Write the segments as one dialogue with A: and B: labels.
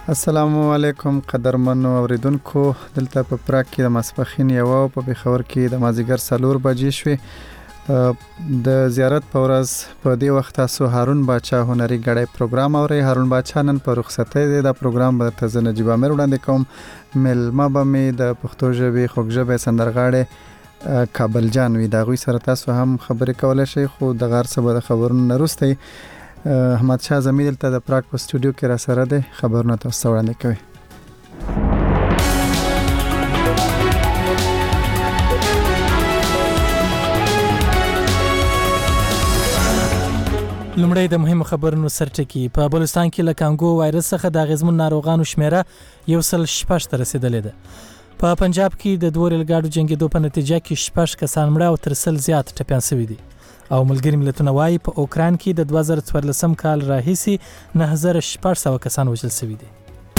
A: السلام علیکم قدرمنو اوریدونکو. دلته په پراګ کې د ماسپښین یو او په پېښور کې د مازیګر 4 بجې شوې. د زیارت په ورځ په دې وخت تاسو هارون باچا هنري غړی پروګرام اورئ. هارون باچا نن په رخصتۍ دی. دا پروګرام به تاسو نجیب امیر وړاندې کوم. ملما به مې د پښتو ژبې خوږژبې سندرغاړي کابل جان وي. دا غوي سره تاسو هم خبرې کولای شئ، خو د غار څخه د خبرونو نرسته احمد شاه زمید دلته د پراګ په سټوډیو کې را سره دی. خبرونه تاسو وړاندې کوي.
B: لومړی د مهمو خبرونو سرټکی. په بلوچستان کې له کانګو وایرس څخه د اغیزمن ناروغانو شمیره 106 ته رسیدلې ده. په پنجاب کې د دوه ریلګاډو جنګېدو په نتیجه کې 6 کسان مړه او تر 100 زیات ټپیان شوي دي. او ملګری ملتونه وايي په اوکران کې د 2014 کال راهیسي 9600 کسان وژل شوي دي.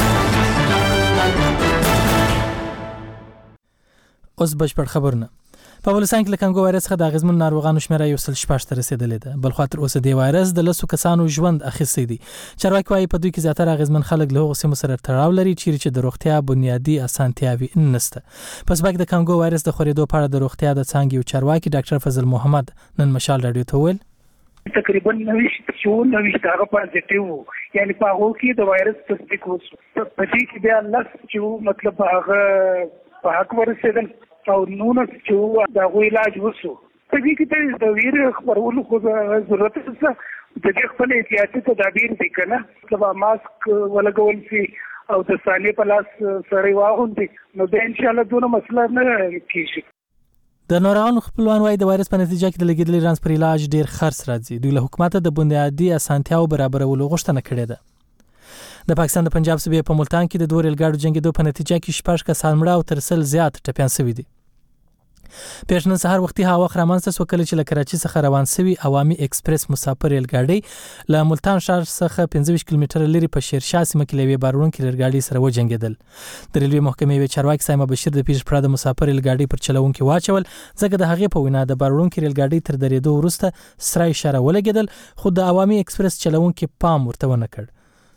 B: اوس بشپړ خبرونه. په بلوچستان کې له کانګو وایرس څخه د اغیزمن ناروغانو شمیره 106 ته رسیدلې ده. بل خو تر اوسه د وایرس د 10 کسانو ژوند اخیستی دي. چارواکي وايي په دوی کې زیاتره اغیزمن خلک له هغو سیمو سره تړاو لري چې د روغتیا بنیادی اسانتیاوي نشته. پس باک د کانګو وایرس د خورېدو په اړه د روغتیا د څانګې یو چارواکي ډاکټر فضل محمد نن مشال رادیو ته ویل
C: تقریبا 90 هغه پازیټیو، یعنی په هغه کې د وایرس تصدیق وشو. په دې کې بیا الله چې مطلب هغه په حق ورسېدل او نو چې دا غو علاج وشو. په دې کې د ویر خبرولو خو ضرورت نشته. د دې خپل احتیاطي تدابیر دي کنه، مطلب ماسک ولګول شي او د ثانیه په لاس سره واغوندي، نو د ان شاء الله دونه مسله نه کیږي.
B: د ناروغانو خپلوان وايي د وایرس په نتیجه کې د لګیدلې رانس پر علاج ډیر خرڅ راځي. دوی له حکومت د بنیادی اسانتیاو برابرولو غوښتنه کړې ده. د پاکستان د پنجاب صوبې په ملتان کې د دوه ریلګاډو جنګېدو په نتیجه کې 6 کسان مړه او تر 100 زیات ټپیان شوي دي. پېښنن سهار وختي هوا خرامانسته سو کله چې له کراچي څخه روان شوی عوامي ایکسپریس مسافر ریلګاډي له ملتان ښار څخه 15 کیلومتره لري په شیرشاه سیمه کې لوي بارونکو ریلګاډي سره وجنګیدل. د ریلوي محکمې وی چارواکي سایمه بشیر د پیښ پرده مسافر ریلګاډي پر چلوونکو واچول، ځکه د هغې په وینا د بارونکو ریلګاډي تر درېدو وروسته سره اشاره ولګیدل، خو د عوامي ایکسپریس چلوونکو پام ورته ونه کړ.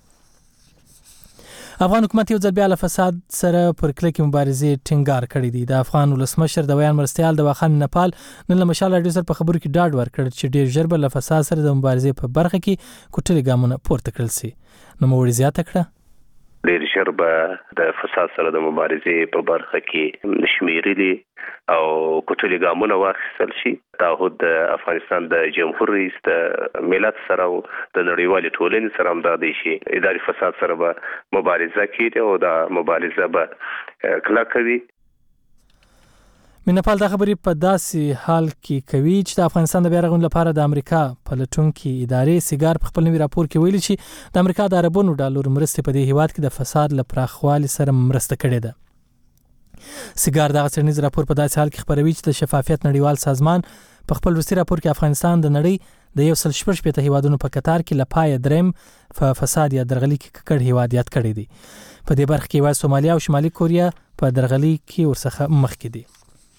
B: افغان حکومت یو ځل بیا له فساد سره پر کلکې مبارزې ټینګار کړی دی. د افغان ولسمشر د ویان مرستیال د واخان نپال نن له مشال رادیو سره په خبرو کې ډاډ ورکړ چې ډیر ژر به له فساد سره د مبارزې په برخه کې کوټلې ګامونه پورته کړل شي. نو موړي زیاته کړه
D: ډیر ژر به د فساد سره د مبارزې په برخه کې شمیرلي او کوټلې ګامونه واخیستل شي. تعهد د افغانستان د جمهور رئیس د ملت سره او د نړیوالې ټولنې سره همدادی شي اداري فساد سره به مبارزه کوي او دا مبارزه به کلکوي.
B: مینپال دا خبرې په داسې حال کې کوي چې د افغانستان د بیا رغونې لپاره د امریکا پلټونکي ادارې سیګار په خپل نوي راپور کې ویلي چې د امریکا د اربونو ډالر مرستې په دې هیواد کې د فساد له پراخوالي سره مرسته کړې ده. سیګار دغه څېړنیز راپور په داسې حال کې خبروي چې د شفافیت نړیوال سازمان په خپل وروستي راپور کې افغانستان د نړۍ د 116 هیوادونو په کتار کې لپاره دریم په فساد یا درغلي کې ککړ هیواد یاد کړی دی. په دې برخه کې وای سومالیا او شمالي کوریا په درغلي کې ورڅخه مخکې دي.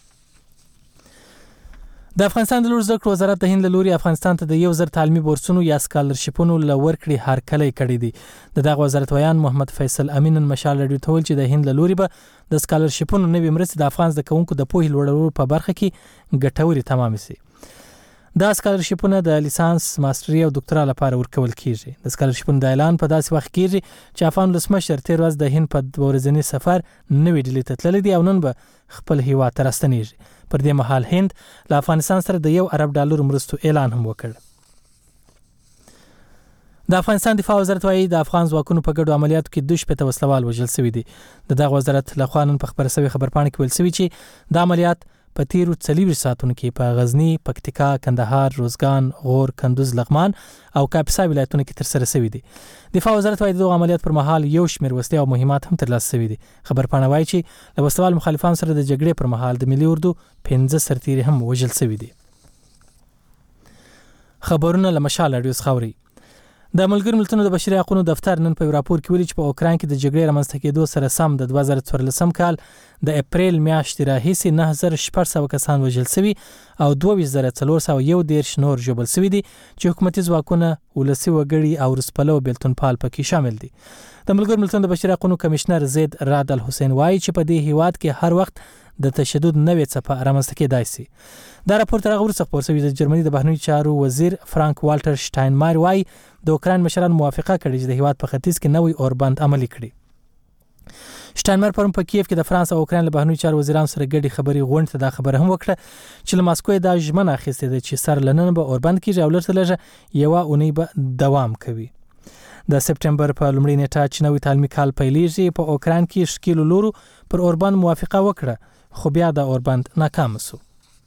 B: د افغانستان د لوړ زده کړو وزارت د هند له لوري افغانستان ته د 1000 تعلیمي بورسونو یا سکالرشیپونو لورکړي هرکلی کړی دی. د دغه وزارت ویان محمد فیصل امین مشال رادیو ته ویل چې د هند له لوري به د سکالرشیپونو نوې مرستې د افغان زده کوونکو د پوهې لوړولو په برخه کې ګټورې تمام شي. دا سکالرشیپونه د لیسانس، ماستري او ډاکټرا لپاره ورکول کیږي. د سکالرشیپونو د اعلان په داسې وخت کېږي چې افغان ولسمشر تیر ورځ د هند په ورځنی سفر نوې ډیلي ته تللی دی او نن به خپل هیواد ته راستنیږي. پر دې مهال هند له افغانستان سره د $1 ارب مرستو اعلان هم وکړ. د افغانستان دفاع وزارت وايي د افغان ځواکونو په ګډو عملیاتو کې 2 وسلوال وژل شوي دي. دغه وزارت له خوا نن په خبره شوی خبرپاڼه کې ویل شوی چې د عملیات په تیرو 40 ساعتونو کې په غزنی، پکتیکا، کندهار، روزګان، غور، کندوز، لغمان او کاپیسا ولایتونو کې تر سره شوي دي. دفاع وزارت وايي د عملیات پر مهال یو شمېر وسلې او مهمات هم ترلاسه شوي دي. خبرپاڼه وايي چې له وسلوال مخالفانو سره د جګړې پر مهال د ملي اردو 15 سرتیري هم وژل شوي دي. خبرونه له مشال رادیو څخه اوري. د ملګرو ملتونو د بشري حقوقو دفتر نن په راپور کې ویلي چې په اوکراین کې د جګړې رامنځته کېدو سره سم د 2014 کال د اپریل میاشتې راهیسې 9600 کسان وژل شوي او 22401 نور ژوبل شوي دي چې حکومتي ځواکونه ولسي وګړي او روسپلو بیلتونپال پکې شامل دي. د ملګرو ملتونو د بشري حقوقو کمشنر زید رعد الحسین وایي چې په دې هیواد کې هر وخت د تشدد نوې څپه رامنځته کېدای شي. دا راپور تر هغه وروسته خپور شوی د جرمني د بهرنیو چارو وزیر فرانک والټر شټاینمایر وایي د اوکراین مشران موافقه کړې چې د هیواد په ختیځ کې نوې اوربند عملي کړي. شټاینمایر پرون په کیف کې د فرانس او اوکراین له بهرنیو چارو وزیرانو سره ګډي خبري غونډه ته دا خبره هم وکړه چې له ماسکو دا ژمنه اخیستې ده چې سر لنن به اوربند کېږي او لږه یوه اونۍ به دوام کوي. د سپټمبر په لومړۍ نیټه چې نوې تعلیمي کال پیلېږي په اوکراین کې ښکېلو لورو پر اوربند موافقه وکړه خو بیا د اوربند ناکام شو.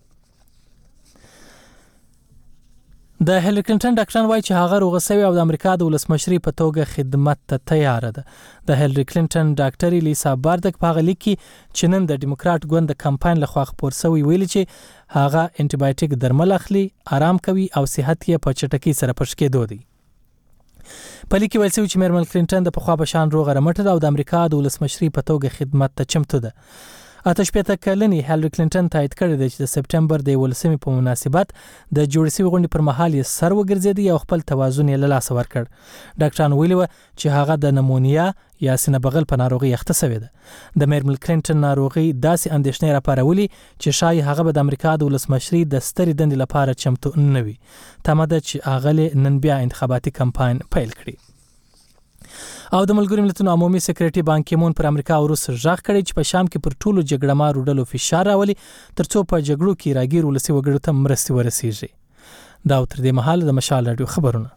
B: د هیلری کلینټن ډاکټران وایي چې هغه روغه شوې او د امریکا د ولسمشرۍ په توګه خدمت ته تیار ده. د هیلری کلینټن ډاکټر لیسا باردک په هغه لیک کې چې نن د ډیموکرات ګوند د کمپاین لخوا خپور شوی ویلي چې هغه انټي درمل اخلي، آرام کوي او صحت یې په چټکۍ سره پښ کېدو دی. په لیک کې ویل شوی چې میرمن کلینټن د پخوا په شان روغه رمټه ده او د امریکا د ولسمشرۍ په توګه خدمت ته چمتو ده. 88 کلنې هیلری کلینټن تایید کړی دی چې د سپټمبر د 11 په مناسبت د جوړ شوي غونډې پر مهال یې سر وګرځېدی او خپل توازن یې له لاسه ورکړ. ډاکټران ویلي وو چې هغه د نمونیا یا سینه بغل په ناروغي اخته شوې ده. د میرمن کلینټن ناروغي داسې اندېښنې راپارولې چې شاید هغه به د امریکا د ولسمشرۍ د سترې دندې لپاره چمتو نه وي. تمه ده چې هغه نن بیا انتخاباتي کمپاین پیل کړي. او د ملګرو ملتونو عمومي سکریټري بان کی مون پر امریکا او روس ژغ کړی چې په شام کې پر ټولو جګړه مارو ډلو فشار راولي ترڅو په جګړو کې راګیر ولسي وګړو ته مرستې ورسیږي. دا تر دې مهال د مشال رادیو خبرونه.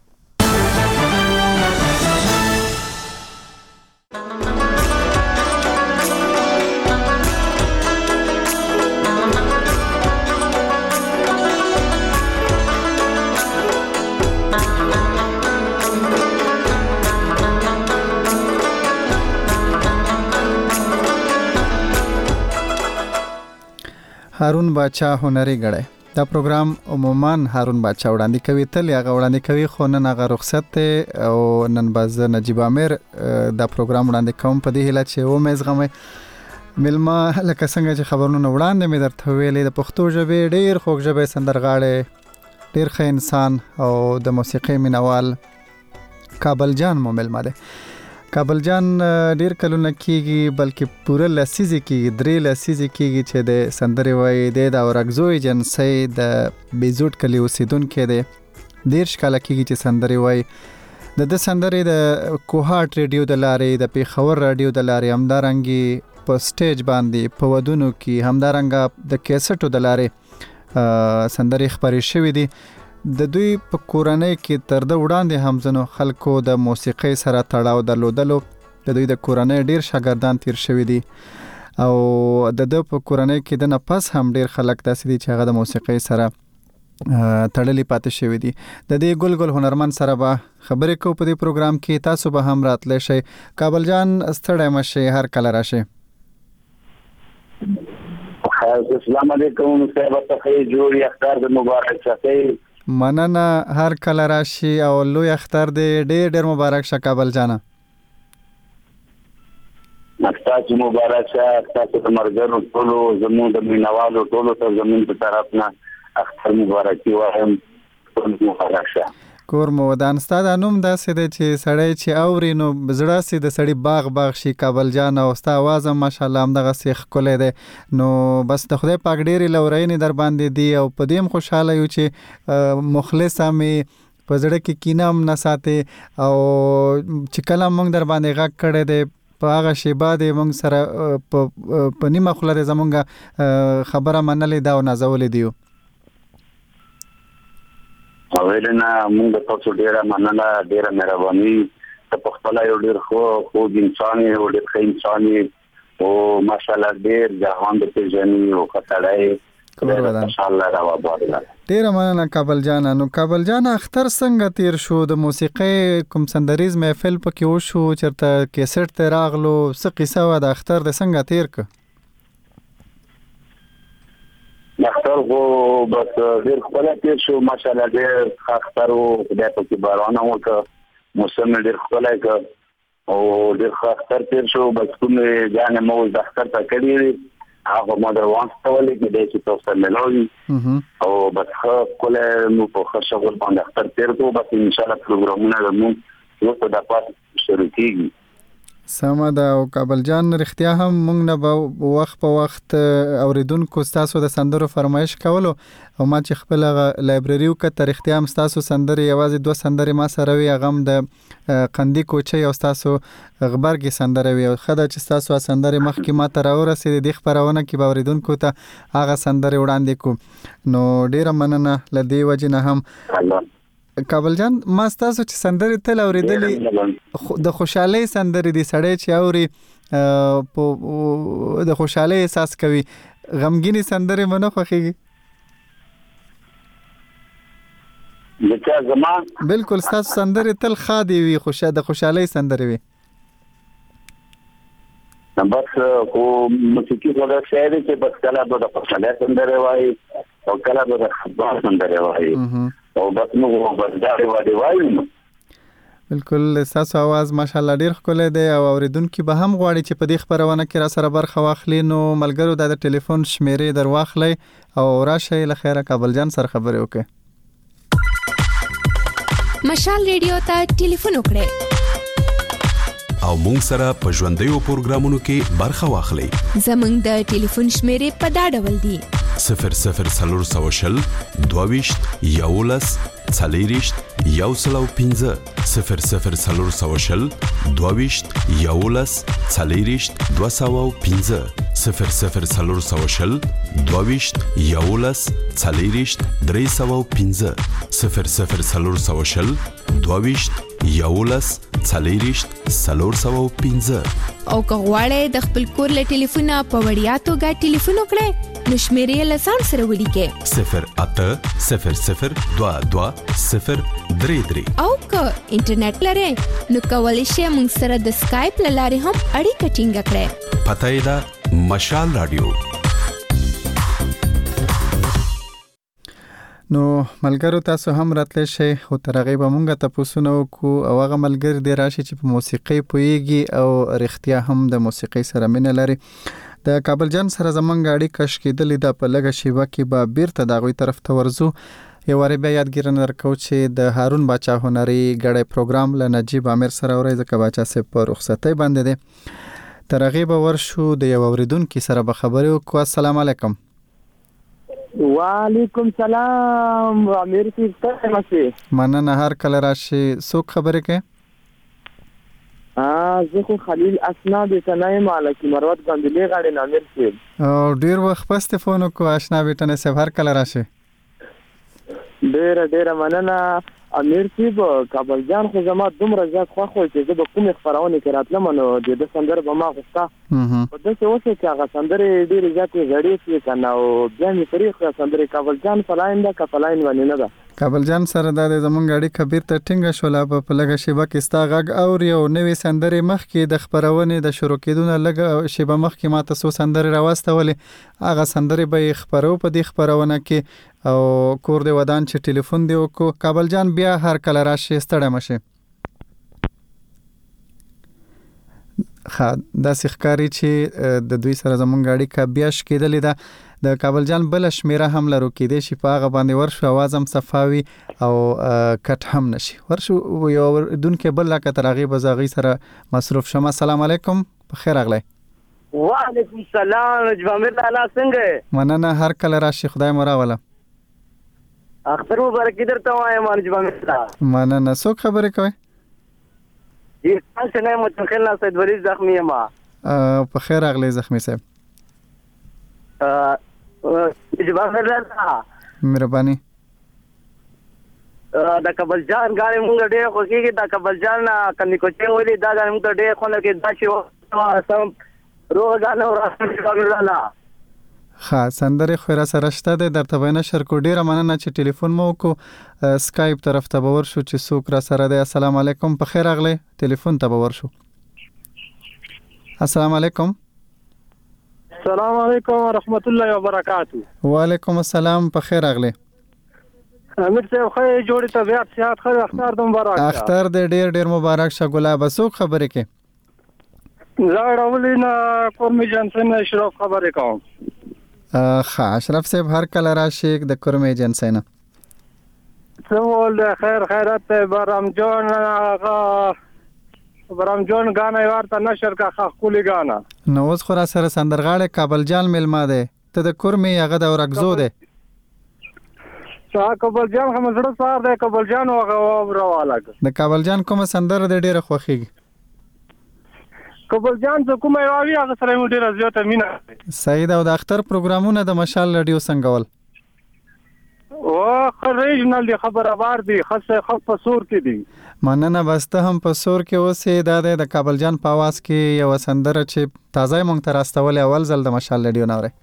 A: هارون باچا هنري غړی دا پروګرام عموما هارون باچا وړاندې کوي تل هغه وړاندې کوي خو نن هغه رخصت او نن باز نجیب امیر دا پروګرام وړاندې کوم په دې هله چې و مې زغمه ملما لکه څنګه چې خبرونه وړاندې مې درته ویلې د پښتو ژبې ډېر خوږ ژبې سندرغاړي ډېر ښه انسان او د موسیقۍ مینوال کابل جان مو ملما دی. کابل جان ډیر کلونه کېږي بلکې پوره لسیزه کېږي 3 لسیزه کېږي چې د سندرې وای د اورګزوی جنسي د بیزوټ کلی اوسیدونکو دی. 10 کاله کېږي چې سندرې وای د سندرې د کوهات ریډیو د لارې د پیښور رادیو د لارې همدارنګي په سټیج باندې په ودونو کې همدارنګه د کیسټو د لارې سندرې خبرې شوې دي. د دوی په کورنۍ کې تر د وړاندې همزنو خلکو د موسیقۍ سره تړاو درلودلو د دوی د کورنۍ ډیر شاګردان تیر شوي دي او د په کورنۍ کې د نفس هم ډیر خلک داسې دي چې هغه د موسیقۍ سره تړلې پاتې شوي دي. د دې ګل هنرمند سره به خبرې کوو په دې پروګرام کې. تاسو به هم راتلی شئ. کابل جان ستړی مشئ هر کله راشئ.
E: السلام علیکم صاحب ته جوړ اختر د مبارک شه.
A: مننه هر کله راشي او لوی اختر دې ډېر مبارک شه کابل جانا.
E: تاسو مبارک شه. تاسو د مرګرو ټولو زموږ د مینوالو ټولو ته زموږ په طرف نه اختر مبارک وایم. ټول مبارک شه.
A: کور مو ودان. ستاد انوم داسې دی چې سړی چې اوري نو زړه سي د سړی باغ شي. کابل جان او ستا आवाज ماشاءالله هم دغه سیخ کولې ده نو بس د خدای پاک ډېری لورینې در باندې دی او په دې خوشاله یو چې مخلص مې په زړه کې کینه هم نه ساتي او چې کله موږ در باندې غږ کړی دی په هغه شی باندې موږ سره په نیمه خوله زمونږ خبره منلې دا او نازولې دیو.
E: اویلنا موږ تاسو ډیره مننه ډیره مهرباني. ته په خپل یو ډیر خو انسان یو ډیر ښه انسان او ماشاءالله ډیر جهان د پیژنې او خطرای ماشاءالله راو بارله.
A: ډیره مننه کابل جان. نو کابل جان اختر څنګه تیر شو؟ د موسیقۍ کوم سندریز محفل پکې وشو چرته کیسټ ته راغلو څه قصه و د اختر د څنګه تیر ک؟
E: اختر خو بس ډیر خپل تیر شو ماشاءالله ډیر اختر او خدای په کې باران وکړ موسم ډیر خلای ک او ډیر خاطر تیر شو بس کوم ځان مو د اختر ته کړی هغه ما د وانس تولې کې د څه تاسو ملوي او بس کوله مو په خشغل باندې اختر تیر کو بس ان شاء الله پروګرامونه مو یو په د پات شروع کیږي.
A: سمه ده. او کابل جان رښتیا هم موږ نه به وخت په وخت اوریدونکو ستاسو د سندرو فرمایش کولو او ما چې خپل لایبرری وکړه رښتیا هم ستاسو سندرې یوازې 2 سندرې ما سره وي هغه هم د قندي کوچي او ستاسو غبرګي سندرې وي. خدای چې ستاسو سندرې مخکې ما ته راورسېدې د خبرونه کې به اوریدونکو ته هغه سندرې وړاندې کو نو ډیره مننه لدی وجنه هم کابل جان. ما ستاسو چې سندرې تل اوریدلې د خوشحالۍ سندرې دي سړی چې اوري د خوشحالۍ احساس کوي غمګینی سندرې منو خوخيږي
E: لکه زمان
A: بالکل ستاسو سندرې تل خادي وي د خوشحالۍ سندرې وي
E: بس کو موسیقي ولا شاعر چې بس کله به د خوشحالۍ سندرې وایي او کله به د خبر سندرې وایي او بس نو برداري وایي.
A: بالکل ستاسو आवाज ماشاءالله ډیر ښکلی دی او اوریدونکو به هم غواړي چې په دې خبرونه کې را سره برخه واخلي نو ملګرو د ټلیفون شمیرې درواخلي او راشي لخيره کابل جان سره خبرې وکړي.
F: مشال ریډیو ته ټلیفون وکړئ
G: او مونږ سره په ژوندۍ پروګرامونو کې برخه واخلي.
F: زمونږ د ټلیفون شمیرې په دا ډول دي
G: 00 22 11 40 115 00 22 11 40 215 00 22 11 40 315 00 22 11 40 315
F: او که غواړئ د خپل کور له ټلیفونه په وړیا توګه ټلیفون وکړئ نو شمیرې له ځان سره ولیکئ 0800 22 033 او که انټرنیټ لرئ نو کولی شئ موږ سره د سکایپ له لارې هم اړیکه ټینګه کړئ.
G: پته یې ده مشال رادیو.
A: نو ملګرو تاسو هم راتلی شئ خو تر هغې به مونږ تاسو نو کو او هغه ملګری دی راشي چې په موسیقي پوهیږي او رښتیا هم د موسیقي سره مینه لري. د کابل جان سره زمونږ اړیکه شکېدلې ده په لږه شیبه کې به بیرته د هغوی طرف ته ورځو. یو واری بیا یادګیرنه درکو چې د هارون باچا هنري غړی پروګرام له نجیب عامر سره اوري ځکه باچا صاحب په رخصتۍ باندې دی. تر هغې به ورشو د یو اوریدونکي سره به خبرې وکړو. السلام علیکم.
H: وعلیکم سلام امیر صاحب څنګه مسئ
A: مننه هر کله راشي څوک خبرې کوي
H: زه خو خلیل اسناد تنای مالکی مروت غندلې غاړي نامیر صاحب
A: او ډیر وخت پسته فون کو آشنا بیٹنه صاحب هر کله راشي
H: ډیر مننه امیر صاحب. کابل جان خو زما دومره زیات خوښ و چې زه به کومې خبرونه کې راتلم نو د سندره به ما غوښته په داسې اوسه چې هغه سندرې ډېرې زیاتې زړې شوې که نه او بیا مې پرېښوده سندرې کابل جان فلاین ده که فلاین ونې نه ده.
A: کابل جان سره دا د زمونږ اړیکه بیرته ټینګه شوله په لږه شیبه کې ستا غږ اوري او نوې سندرې مخکې د خپرونې د شروع کېدو نه لږه شیبه مخکې ما ته څو سندرې راواستولې هغه سندرې به یې خپرو په دې خپرونه کې او کور دی ودان چې ټلیفون دی وکړو. کابل جان بیا هر کله راشي ستړی مشي. داسې ښکاري چې د دوی سره زمونږ اړیکه بیا شکېدلې ده. د کابل جان بل شمیره هم لرو کېدې شي په هغه باندې ورشو आवाज هم صفاوي او کټ هم نشي ورشو یو دونکو بل لکه تر هغه بزاغي سره مصروف شمه. السلام علیکم بخیر اغلی.
H: وعلیکم السلام جوامر الله څنګه
A: مننه هر کله راشي خدای مو راوله.
H: اختر مبارک درته وایم جوامر الله
A: مننه څوک خبرې کوي
H: دې تاسو نه متخیل نه سید ولی زخمی ما
A: په خیر اغلی زخمی صاحب
H: جوامر الله
A: مهرباني.
H: دا کابل جان غاړي مونږ ډېر خوشيږي دا کابل جان کني کوچې ولې دا غاړي مونږ ډېر خو نه کې دا چې سم روغ غاڼه راځي جوامر الله
A: ها سندره خو را سره شته د درته وینا شر کو ډیره مننه چې ټلیفون مو کو سکایپ طرف ته باور شو چې څوک را سره دی. السلام علیکم په خیر اغلی ټلیفون ته باور شو. السلام علیکم.
H: السلام علیکم ورحمت الله وبرکاتہ.
A: وعلیکم السلام په خیر اغلی.
I: امیر صاحب خو جوړی طبيعت صحت خو اختر د مبارک
A: اختر د ډیر مبارک شه ګلاب سو خبره کې
I: زړولې نه کورمي جنسن اشرف خبره کوم
A: ښه اشرف صاحب هر کله راشي د کورمي جنسن
I: سوال خیرات برام جان غانا ورته نشر کا خولي غانا
A: نو اوس خو را سره سندرغاړي کابل جان ملما ده ته د کورمي هغه د ورغزو ده
I: کابل جان هم زړه سار ده کابل جان راواله
A: د کابل جان کوم سندر د ډیره خوخي
I: کابل جان څه کومه واوی هغه سره مو ډیره زیاته مینا
A: سید او د اختر پروګرامونه د مشال رادیو څنګهول
I: او ریجنل دی خبر دی خاصه خف سور کې دی
A: مننه بسته هم په سور کې اوسې د کابل جان په आवाज کې یو سندره چې تازه مونږ ته راستول اول ځل د مشال رادیو نوره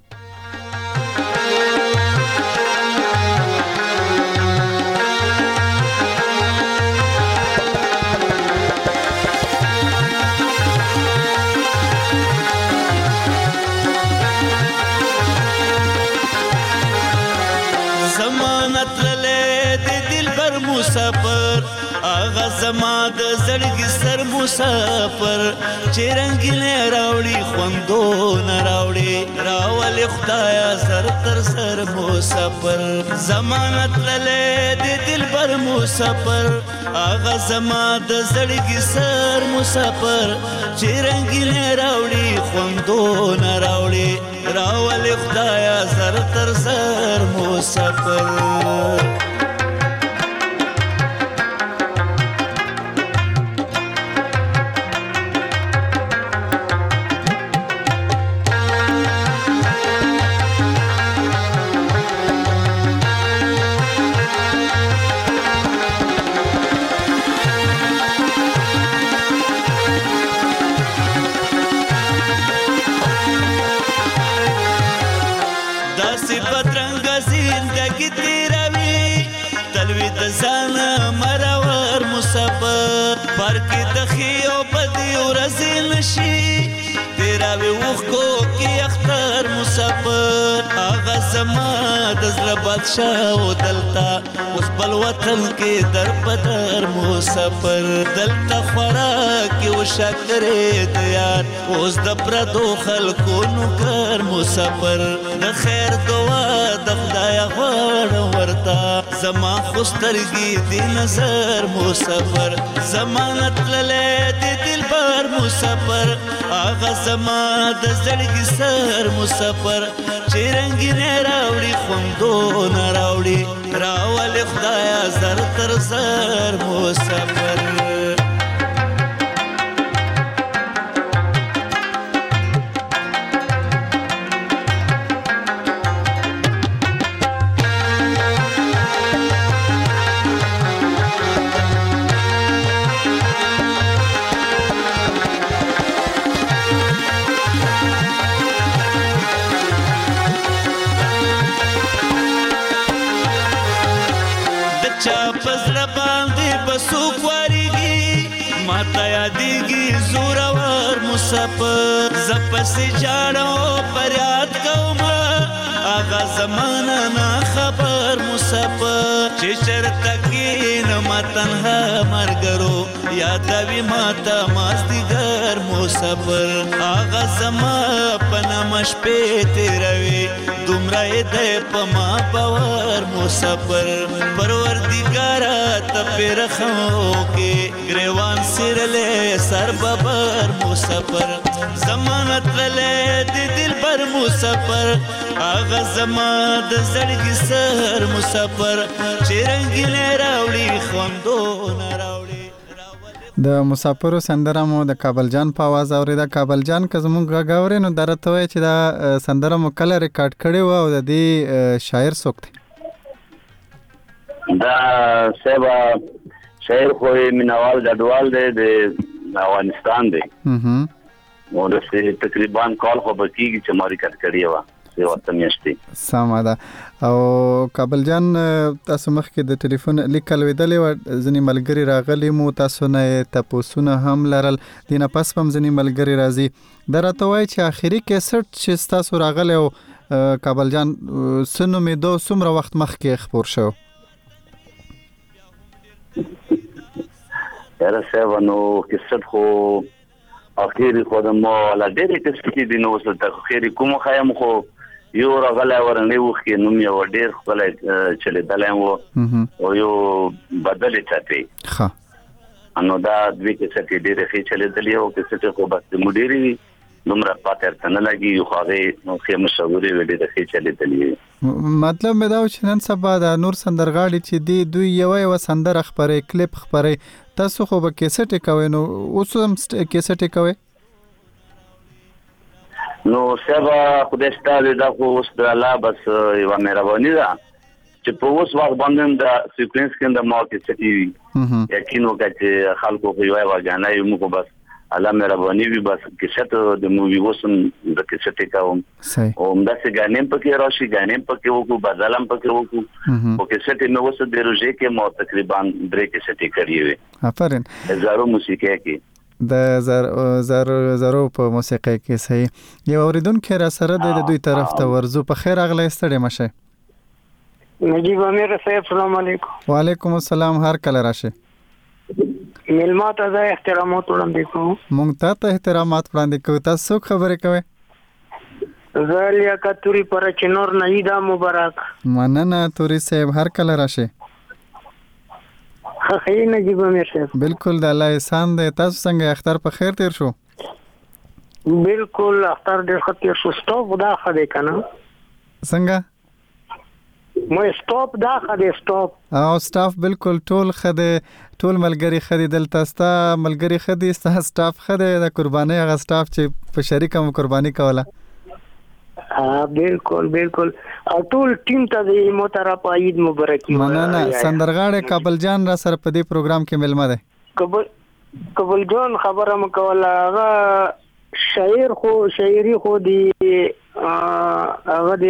J: مسافر آغا زما د زړګي سر مسافر چې رنگینه راوړي خوندو نه راوړي راول خدایا سر تر سر مسافر ضمانت لله د دلبر مسافر آغا زما د زړګي سر مسافر چې رنگینه راوړي خوندو نه راوړي راول خدایا سر تر سر مسافر بادشاہ و دلتا اس بل وطن کے در بدر مسافر دلتا خوراک و شکرے دیار اس دپردو خلقو نکر مسافر د خیر دعا د خدای غوړ ورتا زما خوسترګي دی نظر مسافر ضمانت لله دی دلبر مسافر آغا زما د زړګي سر مسافر چې رنگینه راوړي خوندو نه راوړي راول خدایا زر تر زر مسافر مسافر زپسې جاړو پریاد کومه آغا زمانه نا خبر مسافر چې چرته کې نه ما تنها مرګرو یادوي ما ته مازدیګر مسافر آغا زما په نمش په تیروي دومره دې په ما باور مسافر پروردګار ته پرخو کې ګریوان سرله سر ببر مسافر ضمانت لله د دلبر مسافر آغا زما د زړګي سر مسافر چې رنگینه راوړي خوندو نه راوړي
A: د مسافرو سندره مو د کابل جان په आवाज اوریدا کابل جان که زمونږ غاوري نو درته وای چې دا سندره مو کله ریکارډ کړي و او د دې شاعر څوک دی
E: دا سبا شاعر خو مینوال جدوال دی د افغانستان دی او د تقریبا کال خو بکیږي چې ماری کټ کړی و یو تمیشتي
A: سماده او کابل جان تاسو مخکې د ټلیفون لیکل ویدلې و ځنی ملګری راغلی مو تاسو نه تاسو هم لرل دینه پس هم ځنی ملګری راځي درته وای چې اخیری کیسټ چې تاسو راغلی او کابل جان سنو می دو سمره وخت مخکې خبر شو
E: یاره صاحب نو کیسټ خو اخیری خو د مو ولا ډېرې کیسټې دي نو وسته اخیری کوم خایم خو یو راغله ورنې وخت نو مې و ډېر خپل چلې دلم او یو بدلې چاته
A: ها
E: انو دا دوی کیسټې ډېرې خې چلې دلې او کیسټې خو بس مډيري نمبر پاتر تنه لګي یو خو خې مشورې وړي د خې چلې دلې
A: مطلب مې دا چې نن سبا د نور سندرغاړي چې دی یو سندر خبرې کلیپ خبرې تاسو خو به کیسټ کوي نو اوس هم کیسټ کوي
E: نو سبا خدای ستاسو دا خو اوس د الله بس یو مهرباني ده چې په اوس وخت باندې د سیکوینس کې د مارکیټ سټي یقینو چې خلکو خو یو غاڼه یو مو بس الله مهرباني وي بس کیسټ د مووی وسم د کیسټ کوم او دا څنګه غانم پکې راشي غانم پکې وکړو بدلم پکې وکړو او کیسټ نو وسه د روزه کې مو تقریبا 3 کیسټ کړی وي
A: افرین
E: زارو موسیقي کې
A: د زارو په موسیقي کې صحیح یو اوریدونکو را سره د دوی طرف ته ورزو په خیر اغله ستړي مشه
K: نجیب امیر صاحب السلام علیکم
A: وعلیکم السلام هر کله راشه
K: ملمات از احترامات وړاندې کوم
A: مونږ ته احترامات وړاندې کوو تاسو خبرې کوئ
K: زالیا کتوري پر چنور نهیدا مبارک
A: مننه توري صاحب هر کله راشه
K: خیر نجیب امیر صاحب
A: بالکل د الله احسان دی تاسو څنګه اختر په خیر تیر شو
K: بالکل اختر ډیر ښه تیر شو سټاپ دا خدای کنه
A: څنګه
K: مې سټاپ دا خدای سټاپ
A: او سټاف بالکل ټول خدای ټول ملګری خدي دلته ستا ملګری خدي ستا سټاف خدي د قرباني هغه سټاف چې په شریکه قرباني کوله
K: بالکل بالکل او ټول ټیم ته د محترم عید مبارک
A: مننه سندرغاړي کابل جان را سره په دې پروګرام کې ملمه ده
K: کابل جان خبره مکوله هغه شاعري خو دی هغه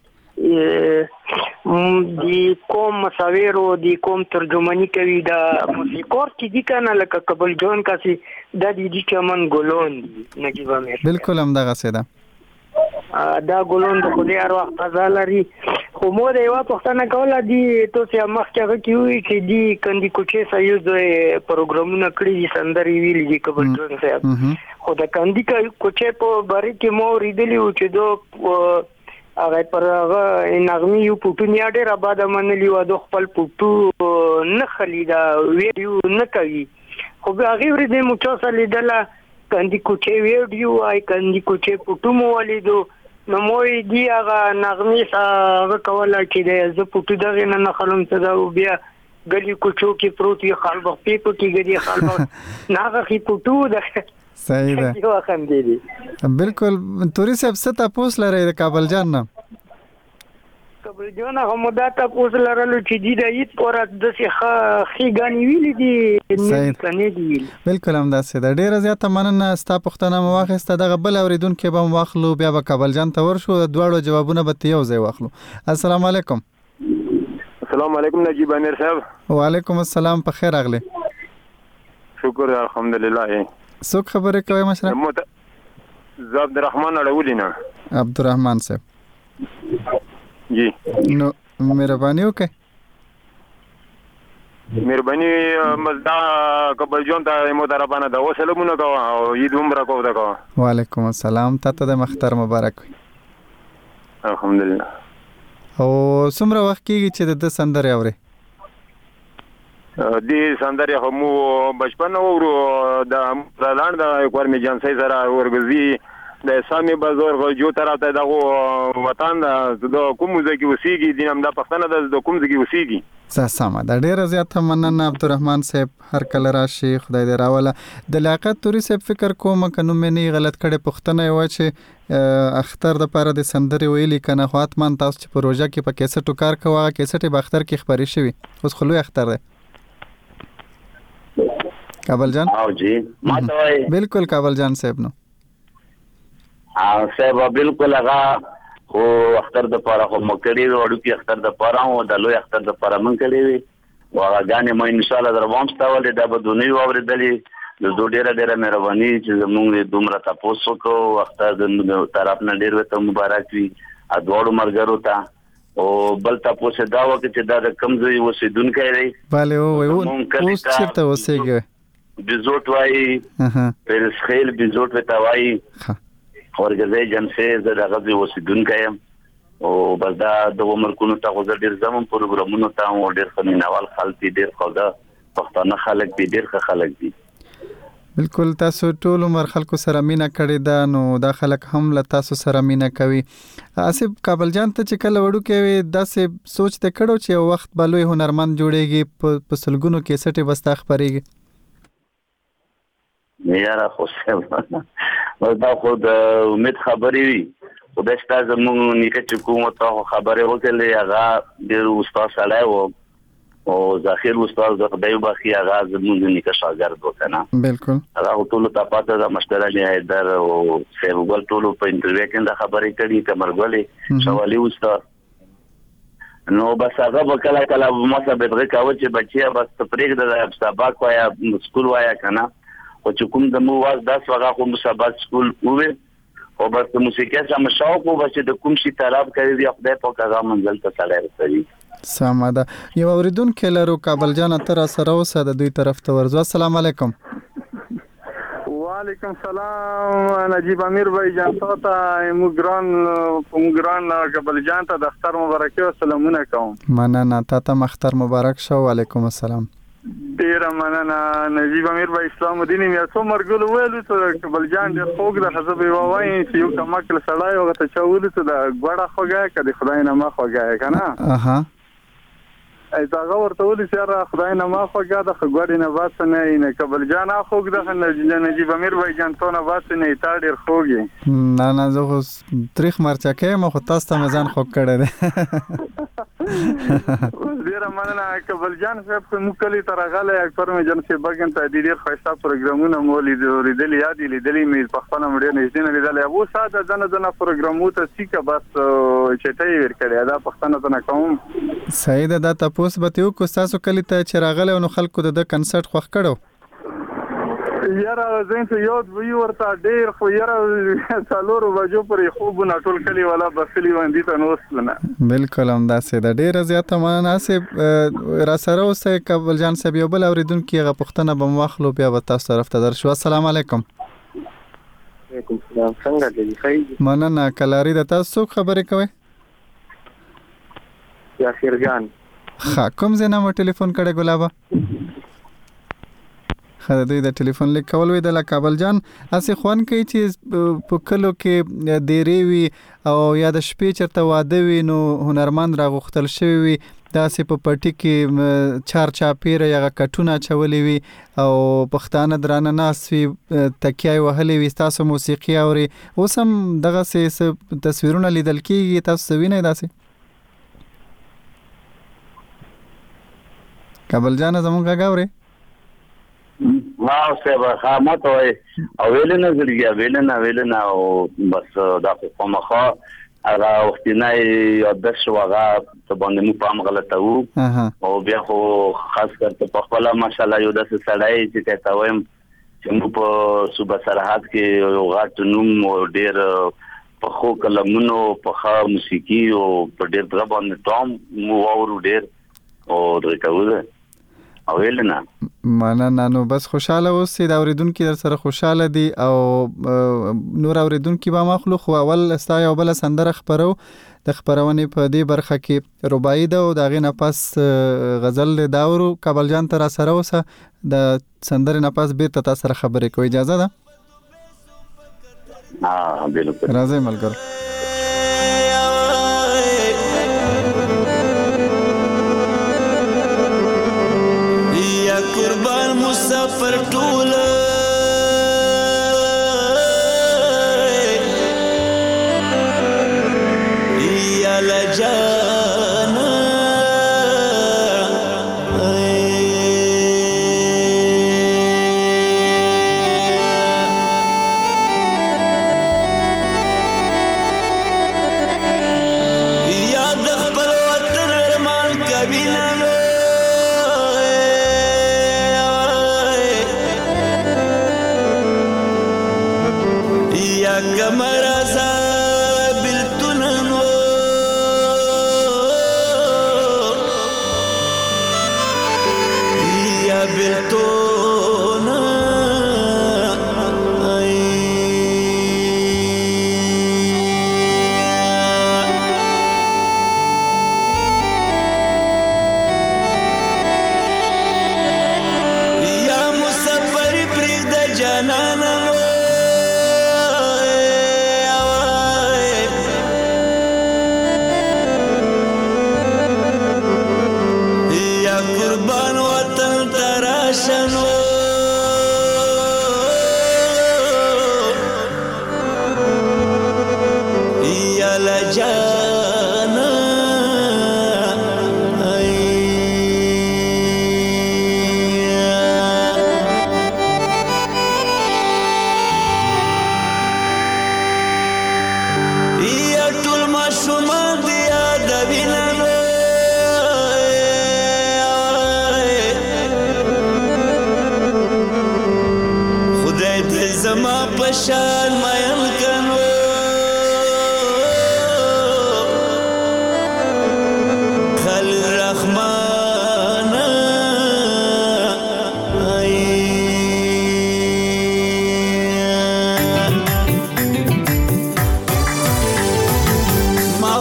K: دی کوم مساویرو دی کوم ترجمانی کوي دا موسیقار کی دی کنه لکه کابل جان کاسي د دې چمن ګلون نجیب امیر
A: بالکل هم دغه څه ده
K: دا ګلون د خدای ارواح فزالري خو مو د یو پښتنه کوله دی ته چې مخکې کیوي چې دی کندي کوچې سایز پروګرامونه کړی سندري ویلي دی کابل جان صاحب خو د کندي کوچې په بری کې مو ریدلی او چې دو هغه پر هغه نغمي یو پټونیا ډېر آباد منلی و د خپل پټو نه خلیدا ویډیو نه کوي خو به هغه ورته مو څه لیدله کندي کوچې ویډیو آی کندي کوچې پټو مو ولیدو نو مو دی هغه نغمي هغه کوله چې د ز پټو دغه نه خلم ته دا بیا ګلی کوچو کې پروت وی خالبغ پیپو کې ګری خالبغ ناغه خې پټو د
A: صحیح ده
K: یو خندېدي
A: بالکل توري صاحب ستا پوس لري د کابل جان نه
K: کابل جان هم دا پوس لرلو چې دی د ایت پر د خې غاني ویلي دي نه دی
A: بالکل هم دا څه د ډیره زیاته مننه ستا پښتنه مواخسته دغه بل اوریدونکو به واخلو بیا به کابل جان ته ورشو د دوړو جوابونه به یو ځای واخلو السلام علیکم
L: السلام علیکم نجیب امیر صاحب
A: وعلیکم السلام په خیر اغله
L: شکر الحمدلله
A: څوک خبرې کوي مشره
L: زه عبدالرحمن اړولینه
A: عبدالرحمن صاحب
L: جی
A: نو مهرباني وکړئ
L: مهرباني مزدا کابل جون ته محترمانه دا وسلمونه کوه او عید عمره کوه دا کوه
A: وعلیکم السلام ته د مختار مبارک وي
L: الحمدلله
A: او څومره وخت کېږي چې د سندرې اوري
L: دی سندرې همو بچپن اورو د لاند د کورمي جانسي سره ورغزي د سامي بازار جو طرف ته دغه وطن د کوم ځای وسیږي دینم د پښتنه د کوم ځای وسیږي
A: سم دا ډیره زیاته مننه عبدالرحمن صاحب هر کله راشي خدای دې راوله د لیاقت توري صاحب فکر کوم کنه مې نه غلط کړي پښتنه یو چې اختر د پاره د سندرې ویلي کنه خاطمان تاسو چې پروژه کې په کیسټو کار کوه کیسټي په اختر کې خبري شوی اوس خلوی اختر دی کابل جان
E: او جی ما ته
A: بالکل کابل جان صاحب نو
E: صاحب بالکل هغه خو اختر د پاره خو مکړی وړو کې اختر د پاره او د لوی اختر د پاره من کړی وي او هغه غانې مې ان شاء الله دروام ستاول دا به دونی اوریدلې د دوه ډیره مهرباني چې موږ دومره تاسو کو اختر د طرف نه ډیر وته مبارک وي ا دوړو مرګرو ته او بل تاسو دا وکړه چې دا کمزوري وسیدونکو دی
A: bale او چیرته اوسېږي
E: بیزوت وای پرسخیل بیزوت وتاوای ورګزې جنسه زه د غزي وسیدونکو یم او بس دا د عمرکونو ته غوړ ډیر زمون پروګرامونو ته او ډیر خمینوال خلک ډیر خوده پښتانه خلک ډیر خلک دي.
A: بالکل تاسو ټول عمر خلکو سره مینا کړی دا نو دا خلک هم له تاسو سره مینا کوي. اسب کابل جان ته چې کله وړو کې داسې سوچ ته کړو چې یو وخت بلوي هنرمند جوړيږي په سلګونو کې سټي وستا خبريږي.
E: یاره خو څه دا خو د امید خبرې وي او د استاد زموږ نیکه چې کومه ته خبرې وکړلې هغه ډېر استاد سره او ظاهر استاد د خدای باخي هغه زموږ نیکه شاګرد وکنه.
A: بالکل
E: هغه ټول ته پاته د مشترک حیدر او سیرګل ټول په انټرویو کې د خبرې کړي کمرګلې شوالي استاد نو بس هغه وکړه کله ما څه بدغه کاوه چې بچیا بس تفریق د سبق وایا سکول وایا کنه او چې کوم د مو واز 10 وغه کوم سبق سکول وې او بس موسیقي سم شوق او بس د کوم شي طلب کوي دی خدای په هغه منزل ته سره رسوي.
A: سماده یو اوریدون کلرو کابل جان تر سره اوسه د دوی طرف ته ورزو. السلام علیکم.
I: وعلیکم سلام نجیب امیر بھائی جان ته موګران کابل جان ته د اختر مبارکي او سلامونه کوم.
A: مننه ته مختر مبارک شو. وعلیکم السلام.
I: ډیر مننه نجیب امیر بھائی اسلام الدین مې څو مرګلو ویلو ته کابل جان ډیر خوګ د حساب وایي چې یو کمکل سړای او ته چاول ته د غوړه خوګه کړي خدای نه ما خوګه کنه.
A: اها
I: دا ورته ولې چې خدای نه ما خوګه د غوړې نه واس نه کابل جان خوګ د نجیب امیر بھائی جان ته نه واس نه تا ډیر خوګي.
A: نه زه خو تاریخ مرچکه ما خو تاسو ته مزان خوګ کړی دی.
I: ډیر مننه کابل جان صاحب مو کلی ترغله اکثر مې جن څه بګن ته ډیر خاصه پروګرامونه مولې لیدلې یادې لیدلې مې په خپل مړ نه دي نه لیدلې وو ساده ځنه پروګرامو ته سیکه بس چټي ور کړی دا پښتنه ته کوم
A: صحیح ده. دا تاسو به یو کو تاسو کلی ته چراغله نو خلکو د کنسرت خوښ کړو.
I: یاره زین ته یاد وی ورته ډیر خو یاره څلورو بجو پرې خوب نه ټول کلی والا بسلی باندې ته نوستنه.
A: بالکل هم داسې د ډیر زیاته مناسب را سره اوسه کابل جان صاحب یو بل اوریدونکو هغه پښتنه به مخلو بیا به تاسو طرف ته درشو. السلام علیکم.
H: وعلیکم السلام. څنګه دې خیر؟
A: مننه کلاری د تاسو خبرې کوي.
H: یاسر جان
A: کوم ځای نه مو ټلیفون کړی ګلابه؟ خدای دوی د ټلیفون لیک کول وی د کابل جان اسی خوان کوي چې په کلو کې ډېری وی او یا د شپې چرته واده وی نو هنرمند راغختل شوی وی داسې په پټی کې چار چاپیره یا کټونه چولې وی او پښتانه درانه ناس وی تکیای وهلې وی تاسو موسیقي اوري اوس هم دغه سه تصویرونه لیدل کیږي تاسو وینئ داسې کابل جان زموږه غاوري
E: واو سبا خامت وای او ویلنه زړګیا ویلنه او بس دا په مخه هغه وخت نه یو د شوغه ته باندې مو پام غلطه وو او بیا خو خاص کر په خپل ماشاءالله یو د سړای چې ته وایم چې مو په صوبه سرحد کې یو غاټ نوم ډیر په خو کلمونو په خا موسیقي او په ډیر دغه باندې ټام مو اورو ډیر او درکوله او ویلنه
A: مننه. نو بس خوشاله اوسئ د اوریدونکو در سره خوشاله دي او نور اوریدونکو به مخلو خو اول استا یو بل سندره خبرو د خبرونه په دې برخه کې رباعي ده او دغه نه پاس غزل داورو کابل جان تر سره اوسه د سندره نه پاس بیرته تاسو سره خبرې کوي اجازه ده؟
E: بالکل
A: راځي ملګرو.
J: قربان مسافر ټول یا لجانا یا د خپل وطن ارمان کوي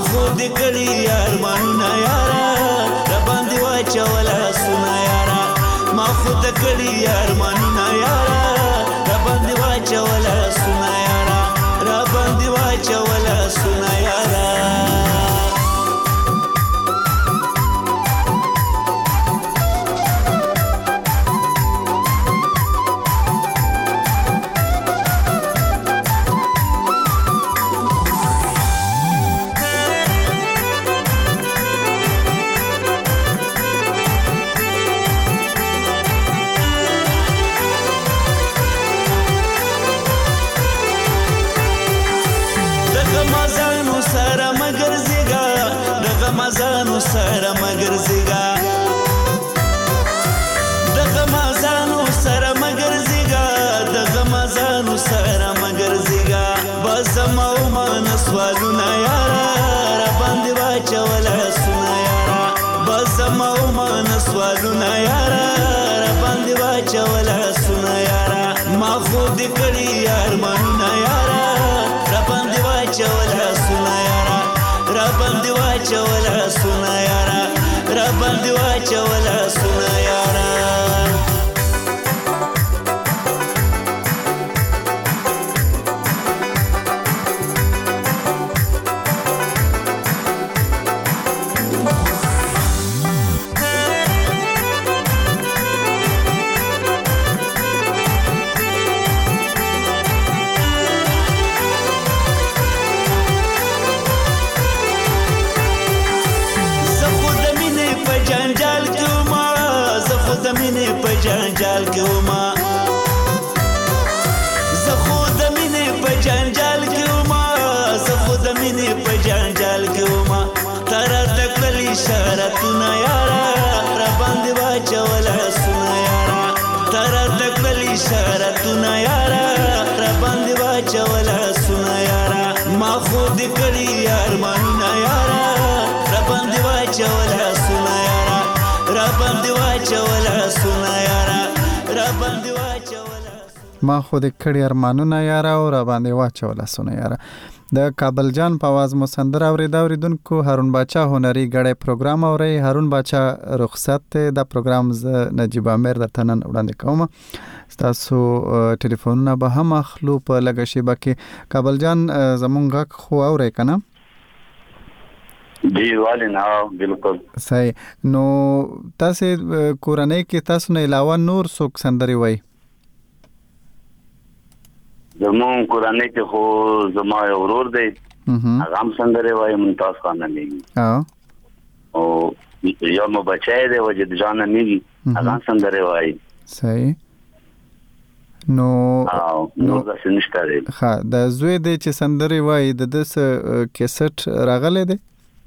J: خود کړي ارمانونه یارا را باندې واچولا سونه یارا ما خود کړي ارمانونه یارا را باندې واچولا سونه یارا را باندې واچولا سونه یارا غمازانو سره مگر زیگا د غمازانو سره مگر زیگا د غمازانو سره مگر زیگا بزما او من سوالونه یارا را باندې واچولا سونه یارا بزما او من سوالونه یارا را باندې واچولا سونه یارا ما خود کړي ارمانونه یارا را باندې واچولا سونه یارا را باندې واچولا سونه یارا را باندې واچولا سونه یارا جنجال کې وما زه خو د مینې په جنجال کې وما زه خو د مینې په جنجال کې وما تر تکلی شرطونه یارا را باندې واچولا سونه یارا تر تکلی شرطونه یارا را باندې واچولا سونه یارا ما خو دې کړي ارمانونه یارا را باندې واچولا سونه یارا را باندې واچولا سونه یارا را باندې واچولا
A: ما خو دې کړي ارمانونه یارا او را باندې واچولا سونه یارا د کابل جان په आवाज مو سندره اوریدونکو هارون باچا هنري غړې پروګرام اوري هارون باچا رخصت د پروګرام نجیب امیر درته نن وړاندې کوم تاسو ټلیفونونه به هم اخلو په لګه شیبه کې کابل جان زمونږ خو اوري کنه
E: دی والنا بالکل
A: صحیح نو تاسو کورنۍ کې تاسو نه علاوه نور څوک سندري وای
E: زمون کورنۍ کې خو زما یو ورور دی هغه هم سندري وای ممتاز خان نه او یو مو بچای دی وجد جان نه نیږي هغه سندري وای
A: صحیح نو
E: دا سنشته دی
A: ها د زوی دی چې سندري وای د دس کیسټ راغله دی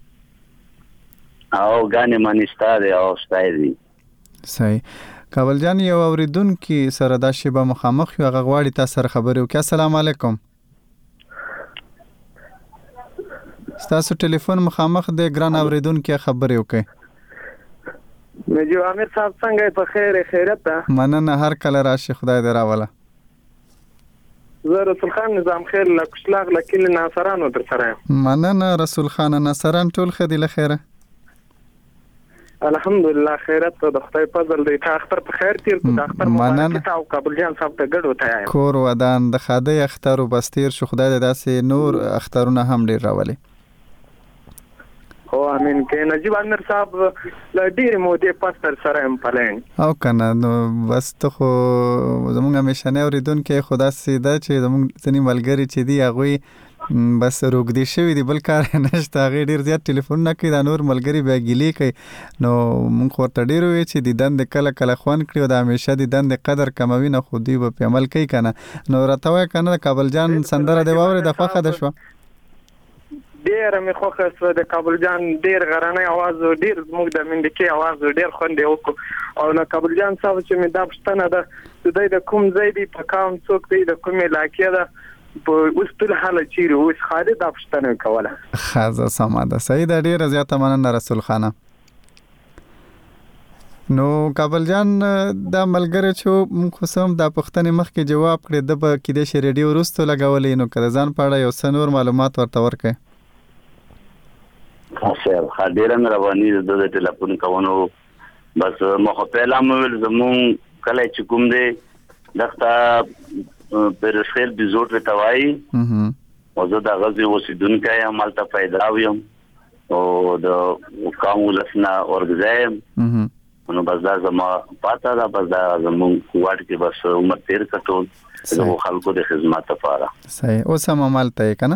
E: او غانې مانیستا دی او ستای دی
A: صحیح کابل جان یو اوریدونکو سره د شیبه مخامخ یو غواړي تاسو سره خبرې وکړي السلام علیکم تاسو ټلیفون مخامخ د ګران اوریدونکو خبرې وکړي
H: نجیب امیر صاحب څنګه په خیر خیرت ده
A: مننه هر کله راشي خدای دې راوله
H: زه رسول خان نظام خیر لکشلاغ لکل ناصرانو در سره
A: مننه رسول خان ناصران ټول خدي له خیره
H: الحمدلله خیرت د خدای فضل دی تا اختر په خیر تیر کو د اختر مبارک او کابل جان صاحب ته ګډ وته
A: کور ودان د خاده اختر او بستیر شو خدای دې داسې نور اخترونه هم ډیر راولي
H: او امين کې نجیب امیر صاحب ل ډیر مودې پس تر سره هم پلان
A: او کنه نو بس ته خو زموږ همیشنه اوریدونکو خدا سیده چې زموږ ځنی ملګری چې دی هغه بس روګدي شوی دی بل کار نشته هغه ډیر زیات ټلیفون نه کوي دا نور ملګری به ګیلی کوي نو مونږ ورته ډیر وی چې د دند کله کله خوان کړو د همیشه د دند قدر کموي نه خو دی په عمل کوي کنه نو راتوي کنه کابل جان سندره دی واره د فخه د شو
H: ډیر مې خوښه سو د کابل جان ډیر غرانه आवाज ډیر موږ د منډکی आवाज ډیر خوندې وکړو او نو کابل جان صاحب چې مې دا پښتنه ده د کوم ځای دی په کوم څوک دی د کومه علاقې ده په اوس ټول حاله چیرې اوس خالد د پښتنه کوله
A: خازه سماده سید ډیر زیاته مننه رسول خانه نو کابل جان دا ملګری چې خصوم د پښتنې مخ کې جواب کړي د کې د ریډیو وروسته لګولې نو کله ځان پاړه یو څنور معلومات ورته ورکړي
E: خاصه ډیر مهرباني د ټلیفون کوونو بس مخ په لامل زمون کله چې کوم دی دغه پر خیر بزوت وتاوي او زه د غزي اوسیدونکو عمل ته پیدا ویم او د قوم لسنا اورګزایم نو بس دا زما پاته دا بس دا زمون کوټ کې بس عمر تیر کټول زه خلکو د خدمت لپاره
A: صحیح اوس هم عمل ته کنه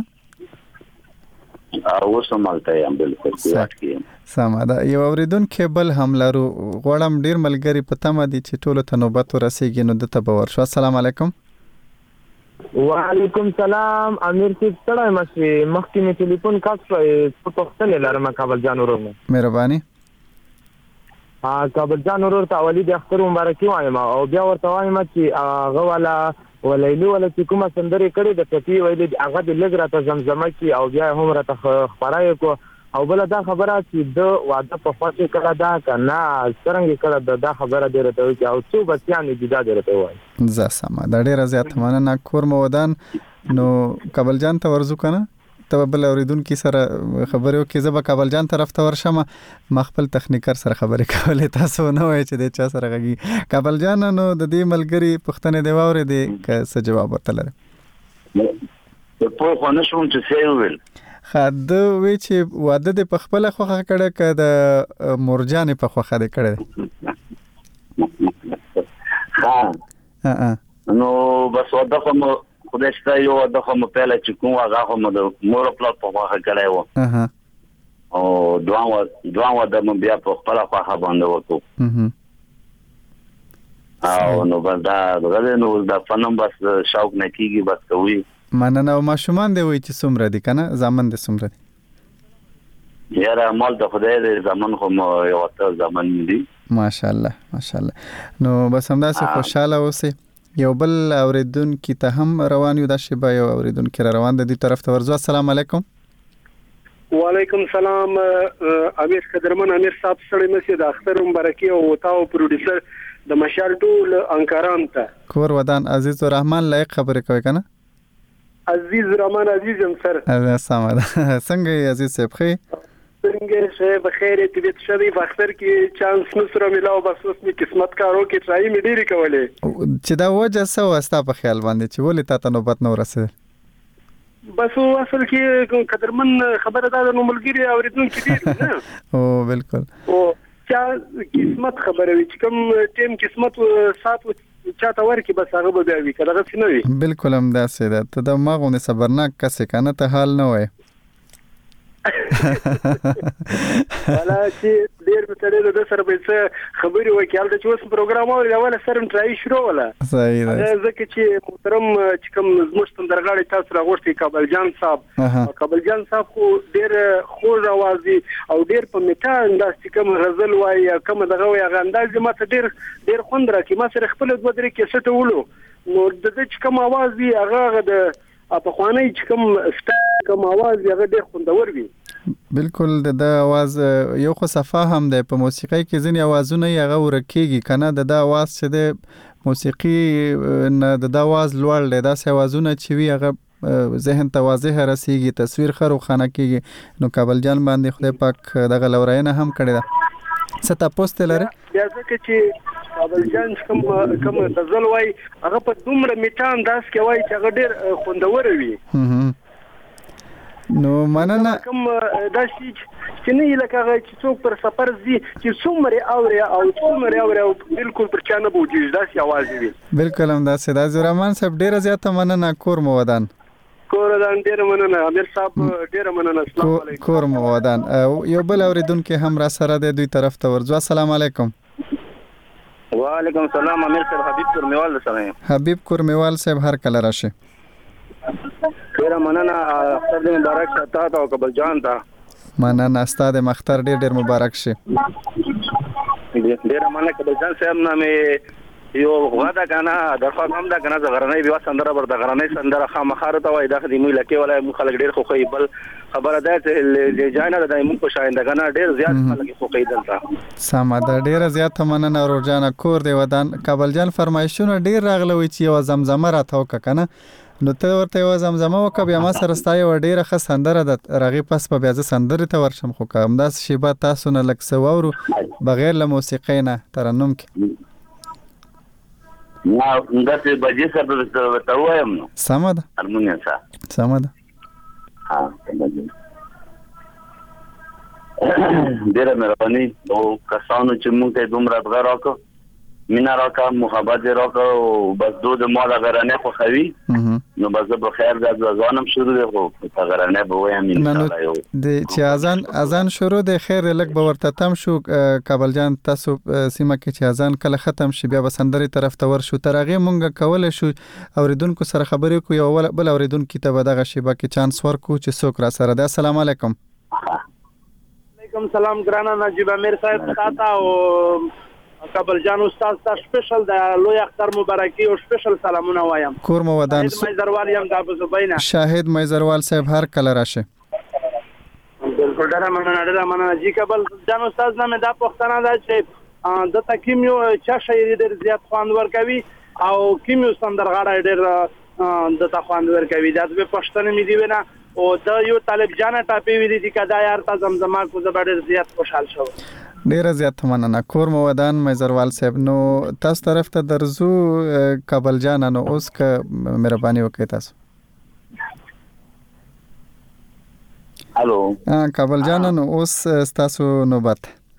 E: اوس هم عمل ته یم بالکل کوټ کې
A: سمه دا یو اوریدونکو بل حملارو غوړم ډیر ملګری پته ما دي چې ټولو ته نوبت ورسیږي نو د تبور شو السلام علیکم
H: وعلیکم سلام امیر صاحب ستړی مشي مخکې می ټلیفون کاټ په پښتنه لرم کابل جان ورور
A: مهرباني
H: کابل جان ورور ته ولید اختر مبارکي وایم او بیا ورته وایم چې هغه ولا ولایلو ولا چې کومه سندري کړي د ټپی ویل هغه د لګراته زمزمه کی او بیا هم راته خبرای کو او بل دا خبره چې د واده په خاطر کړه دا کنه څنګه کړه دا خبره ډیره ته چې او څو بچیان دي دا ډیره ته وای
A: زه سم دا ډیره زیات مننه کور مودان نو کابل جان ته ورزو کنه ته بل اوریدونکو سره خبرو کې زه به کابل جان طرف ته ورشم مخبل تخنیکر سره خبرې کولې تاسو نه وای چې د چا سره غږی کابل جان نو د دې ملګری پښتنه دی واره دی که څه جواب ورته لري
E: په خو نه شوم چې څه ویل
A: خد وی چې واده د پخپله خوخه کړه ک د مورجان په خوخه د کړه
E: ها نو بس واده کوم خدای شته یو واده کوم په لچ کوم هغه کوم د مور په خوخه کړه و او دوه واده م بیا په خپل خوخه باندې وکړو او نو بس دا غوډه نو دا فنم بس شوق نه کیږي بس کوي
A: مننه او ماشومان دی وای چې څومره دي کنه زامن دي څومره دي
E: یاره مال د خدای دې زمان خو یو ته زمان دي
A: ماشاءالله نو بس همداسې خوشاله اوسئ یو بل اوریدونکو ته هم روان یو د شبا یو اوریدونکو روان د دې طرف ته ورځو السلام علیکم
M: وعلیکم سلام امیر قدرمن امیر صاحب سره مې د اختر مبارکي او تاو پروډوسر د مشال ټول انکاران ته
A: کور ودان عزیز الرحمن لایق خبرې کوي کنه
M: عزیز رحمان عزیزم سر
A: سلام څنګه عزیز صاحب خیر
M: څنګه شه بخیر طبيعت شوی بختر کې چانس نصر ملاو بس اوس می قسمت کارو کې ټرای می ډیری کولې
A: چې دا وجه سو واستا په خیال باندې چې ولې تا ته نوبت نو رسېد
M: بس اصل کې قدرمن خبره دا نو ملګری اوریدونکو دي نه
A: او بالکل
M: او چې قسمت خبره وي چې کوم ټیم قسمت سات چاته ورکی بس هغه به وي کله غسی نه وي
A: بالکل هم دا سي ده ته د ماغونه صبرناک کسه کنه ته حال نه وای
M: ولا چې ډیر په تړلو د سره به څه خبري وکړل د چوس پروګرام او له سره ټرای شروع ولا
A: صحیح ده
M: ځکه چې محترم چې کوم زموږ ستندرغاړي تاسو راغورتي کابل جان صاحب کابل جان صاحب خو ډیر خوږ اوازي او ډیر په میټا انداز چې کوم غزل وای کوم دغه وای غنداز ماته ډیر خوند راکې ما سره خپل دوه درې کې سټولو نو د چې کوم اوازي هغه د په خواني چې کوم आवाज هغه ډېر خوندور وي
A: بالکل د आवाज یو خو صفه هم ده په موسیقۍ کې ځینې आवाजونه هغه ورکیږي کنه د आवाज چې د موسیقي نه د आवाज لوړ دی دا आवाजونه چې وی هغه ذهن ته واضح رسیږي تصویر خرو خانه کیږي نو کابل جان باندې خدای پاک دغه لورینه هم کړی ده ستا پوسټ لري
M: بیا ځکه چې کابل جان کوم غزل وای هغه په دومره میټان داس کې وای چې هغه ډېر خوندور وي
A: نو مننه
M: کوم دا چې نه لکه هغه چې څوک پر سفر زی چې څومره اوري او بالکل پر چانه بوجي دا سی आवाज وي
A: بالکل هم دا سید زورمان صاحب ډیر زیاته مننه کور مودان
M: ډیر مننه امیر صاحب ډیر مننه السلام علیکم
A: کور مودان یو بل اوریدونکو هم را سره د دوی طرف ته ورځو السلام علیکم
N: وعلیکم السلام امیر صاحب حبیب کورمیوال سره
A: حبیب کورمیوال صاحب هر کله راشي
N: ډیر مننه اختر دې مبارک شه تا او کابل جان تا
A: مننه استاد مختار ډیر مبارک شه
N: ډیر مننه کابل جان صاحب نامه یو غواړه کنه درخوا هم دا کنه زغرنۍ بیا سندره بر د غرنۍ سندره خامخاره ته وای د خدمت لکه ولا خلک ډیر خو بل خبره ده چې جاینه د دایمو په شایندګانه ډیر زیات خلک خو دلته
A: سمه ډیر زیات مننه روزانه کور دی ودان کابل جان فرمایشونه ډیر راغلوي چې یو زمزمه راته وکنه نو ته ورته یو زمزمه وکړه بیا ما سره ستا یو ډېره ښه سندره ده راغې پس په بیا زه سندرې ته ورشم خو که همداسې شیبه تاسو نه لږ څه واورو بغیر له موسیقۍ نه ترنم کې
E: نه همداسې بجې سره ورته ووایم نو
A: سمه ده
E: هارمونیم سره
A: سمه ده
E: ډېره مهرباني او کسانو چې موږ ته دومره دغه راکړه مینا راکړه محبت یې راکړه او بس دو د ما د غرنۍ خوښوي نو بس زه به خیر د ځانم شروع دی خو په غرنۍ به وایم انشاءالله یو
A: چې اذان شروع دی خیر لږ به ورته تم شو کابل جان تاسو سیمه کې چې اذان کله ختم شي بیا به سندرې طرف ته ورشو تر هغې مونږ کولی شو اوریدونکو سره خبرې وکړو یو بل اوریدونکي ته به دغه شیبه کې چانس ورکړو چې څوک را سره دی السلام علیکم
O: علیکم سلام ګرانه نجیب امیر صاحب تاته او کابل جان استاد ته سپیشل د لوی اختر مبارکي او سپیشل سلامونه وایم
A: کور مو ودان
O: مېزروال یم د ابو زبینا
A: شاهد مېزروال صاحب هر کله راشه
O: بالکل ډېر مننه جی کابل جان استاد نه مې دا پوښتنه ده چې د تکیمیو چا شاعري ډېر زیات خوند ورکوي او کیمیو سندرغاړی ډېر د تا خوند ورکوي دا به پښتنه مې دی ونه او د یو طالب جان ټاپی وی دي کدا یار تا زمزمه کو زبر زیات خوشحال شو
A: ډیره زیات مننه کور مو ودان مېزروال صاحب نو تاسو طرف ته درزو کابل جان نو اوس که مهرباني وکړئ تاسو
E: الو
A: کابل جان نو اوس تاسو نوبت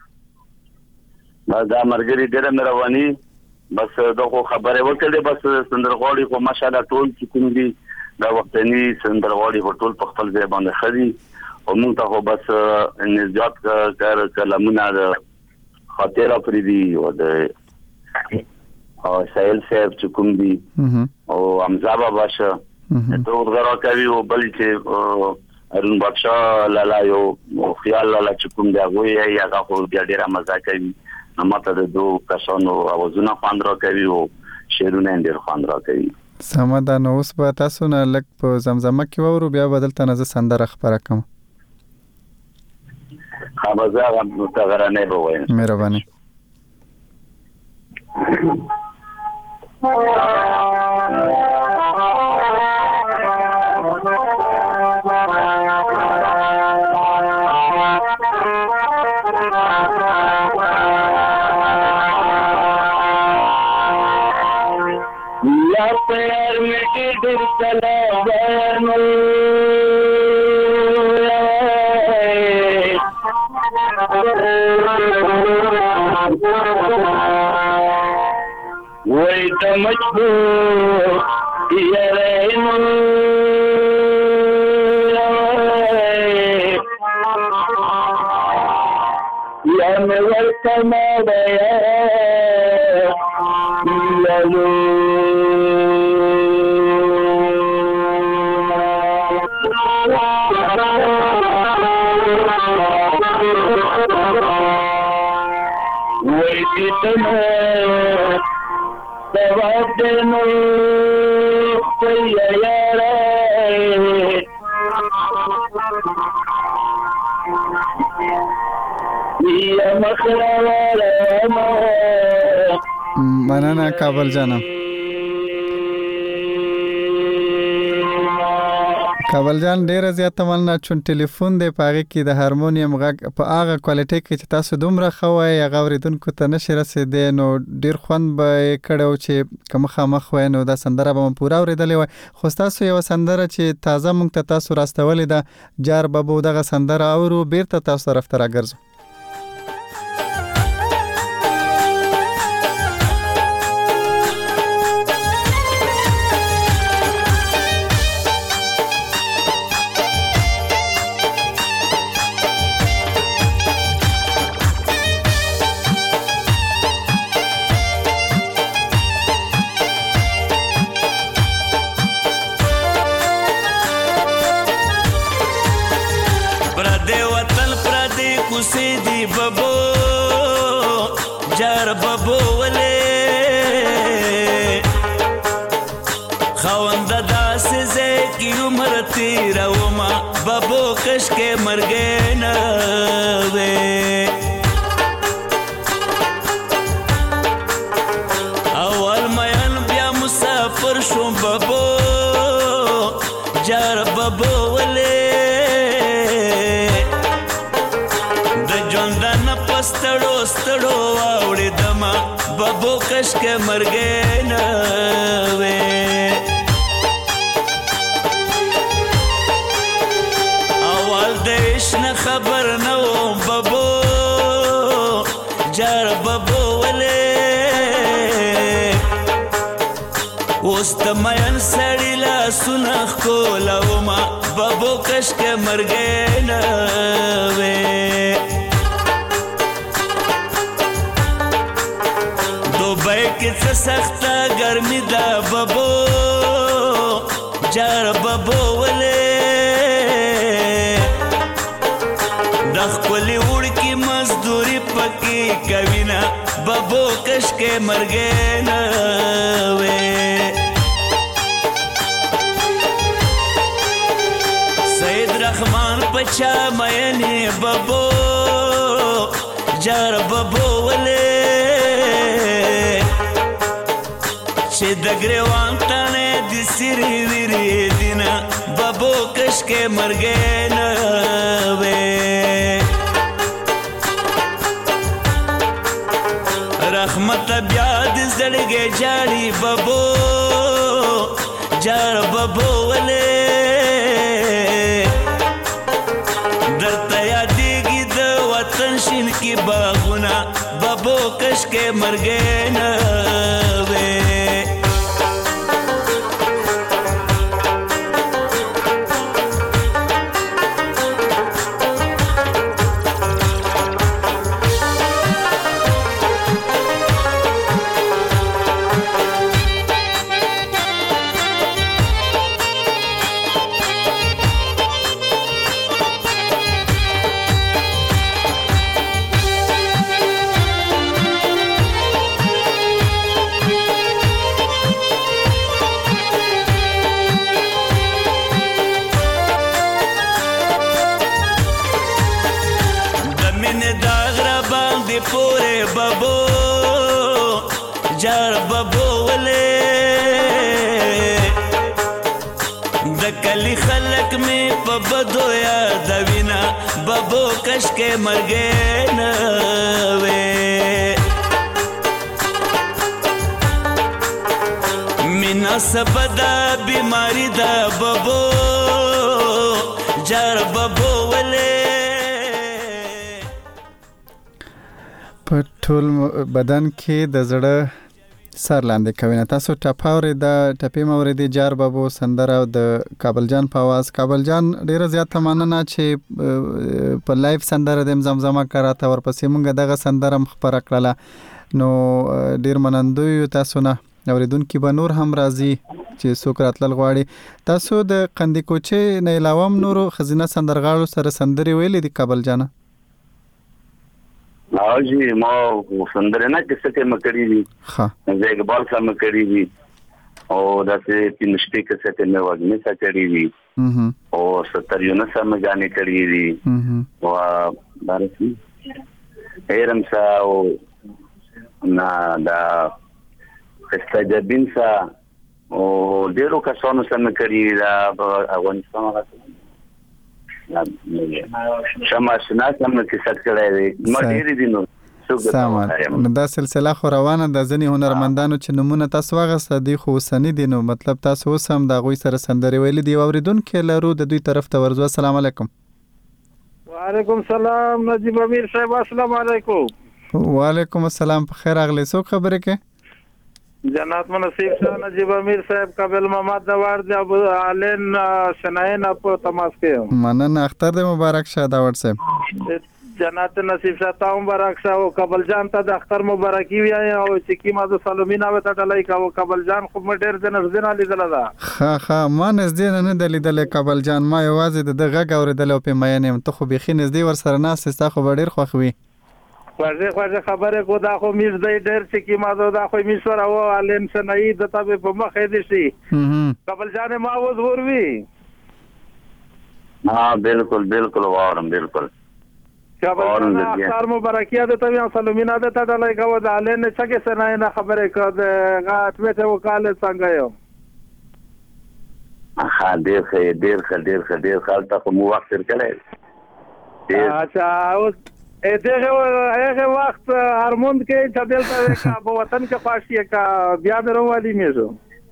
E: دا مرګري ډیره مهرباني بس دغه خبره وکړه بس سندرغاړي خو ماشاءالله ټول چې کوم دي دا وختنی سندرغاړي په ټول په خپل ځای باندې خدي او موږ ته خو بس نزيات کار کلمونه د خاطر پرې دي او د سایل صاحب چې کوم دي او امزابا باشه ته ورغرا کوي او بل چې ارون بادشاہ لالا یو خیال لالا چې کوم دی هغه یې هغه خو بیا ډیره مزه کوي نو ماته د دوه کسانو اوازونه خوند را کوي او شعرونه ډیر خوند را کوي
A: سمه ده نو اوس به تاسو نه لږ په زمزمه کې وورو بیا بدلته نه زه سندره خبره کوم
E: خبرزه هم تغرانه به وایم
A: مهرباني
P: या पैर मिटी दिल चला बनो वही तो मजबूर ये रहनो या मैं वर्तमा गया लो वही तुम्हें जवाब देनो यार ये मखरा वाला
A: مننه کابل جانم کابل جان ډیره زیاته مننه چون ټلیفون دی پاغه کې د هارمونیم غږ په هغه کوالټي کې چې تاسو دومره خوای هغه اوریدونکو ته نشي رسیدي نو ډیر خوند به کړو چې کوم خامخ وای نو دا سندره به پوره اوریدلې وای خو تاسو یو سندره چې تازه مونږ ته تاسو راستولې ده جار بابو دغه سندره اورو بیرته تاسو طرف ته راګرځو
J: ستړو ستړو واوړې دما ببو کشک مرګې نه وې اول دیش نه خبر نه وم ببو جار ببو ولې اوس ته مین سړی لاسونه ښکلومه ببو کشک مرګې نه وې دوبۍ کې څه سخته ګرمي ده ببو جار ببو ولې د ښکلې وړکي مزدوري پکې کوي نه ببو کشک مرګې نه وې سید رحمان پچا مینې ببو جار ببو ولې چې د ګریوان تڼې د سیرې ویرې دینه ببو کشک مرګې نه وې رحمت بیا د زړګې جاړي ببو جار ببو ولې درته یادېږي د وطن شین کې باغونه ببو کشک مرګې نه وې جار ببو ولې د کلی خلک می په بدو یادوینه ببو کشک مرګې نه وې مینا سبدا بیماری ده ببو جار ببو ولې
A: په ټول بدن کې د زړه سر لاندې کوي نه تاسو ټپاوري د ټپې موردي جار بابو سندره د کابل جان په आवाज کابل جان ډیره زیاته مننه چې په لایف سندره د زمزمه کراته ورپسې مونږ دغه سندره مخبره کړله نو ډیر منندوی تاسو نه اوریدونکو به نور هم راځي چې څوک راتلل غواړي تاسو د قندی کوچې نه علاوه نور خزینه سندرغاړو سره سندري ویلې د کابل جان
E: جی ما سندره نه کیسه کې مکړې دي ها زه اقبال سم مکړې دي او داسې پینشتي کیسه کې مې وګنې سره کړې دي او 70 یو نه سم غانې کړې دي او دارسي هرم سا او نا دا استجابین سا او ډیرو کسانو سم کړې دا افغانستان راځي شمع شناس هم کیسه کړې دي ما ډېری دي نو نو دا سلسله خو روانه د ځنی هنرمندانو چې نمونه تاسو واغسته دي خو سنې دي نو مطلب تاسو اوس هم د غوي سره سندري ویلي دی اوریدونکو لرو د دوی طرف ته ورځو السلام علیکم
O: وعلیکم السلام نجیب امیر صاحب السلام علیکم
A: وعلیکم السلام په خیر اغلی څوک خبره کې
O: جنات منصف صاحب نجیب امیر صاحب قابل محمد دوار دی ابو علین سناین په تماس کې
A: مننه اختر دې مبارک شه داور صاحب
O: جنات نصیب صاحب ته مبارک شه او قابل جان ته د اختر مبارکي وي او چې کیما د سالمینا وته ډلای کا قابل جان خو مډر د نرزنه لیدل دا
A: ها ما نږدې نه لیدل قابل جان ما یوازې د غږ اوریدل او په مینه ته خو بيخي نږدې ور سره ناس ستا خو ډیر خوخوي
O: خواجه خبره کو دا خو میز دی ډیر چې کیما دا خو میسور او علم سنئی د تابع په مخې دي شي قابل جان ما وز وروي
E: ها بالکل وارم بالکل
O: قابل جان اختر مبارکیه ده ته سالمینا ده ته ډلای کا د علم نه څنګه سنئی نه خبره کو د غاټ مته وکاله څنګه یو
E: ډیر خلک ته مو وخت کړی
O: اچھا هغه وخت هرموند کې چې دلته کا په وطن کې پاشي کا بیا دروالی میزو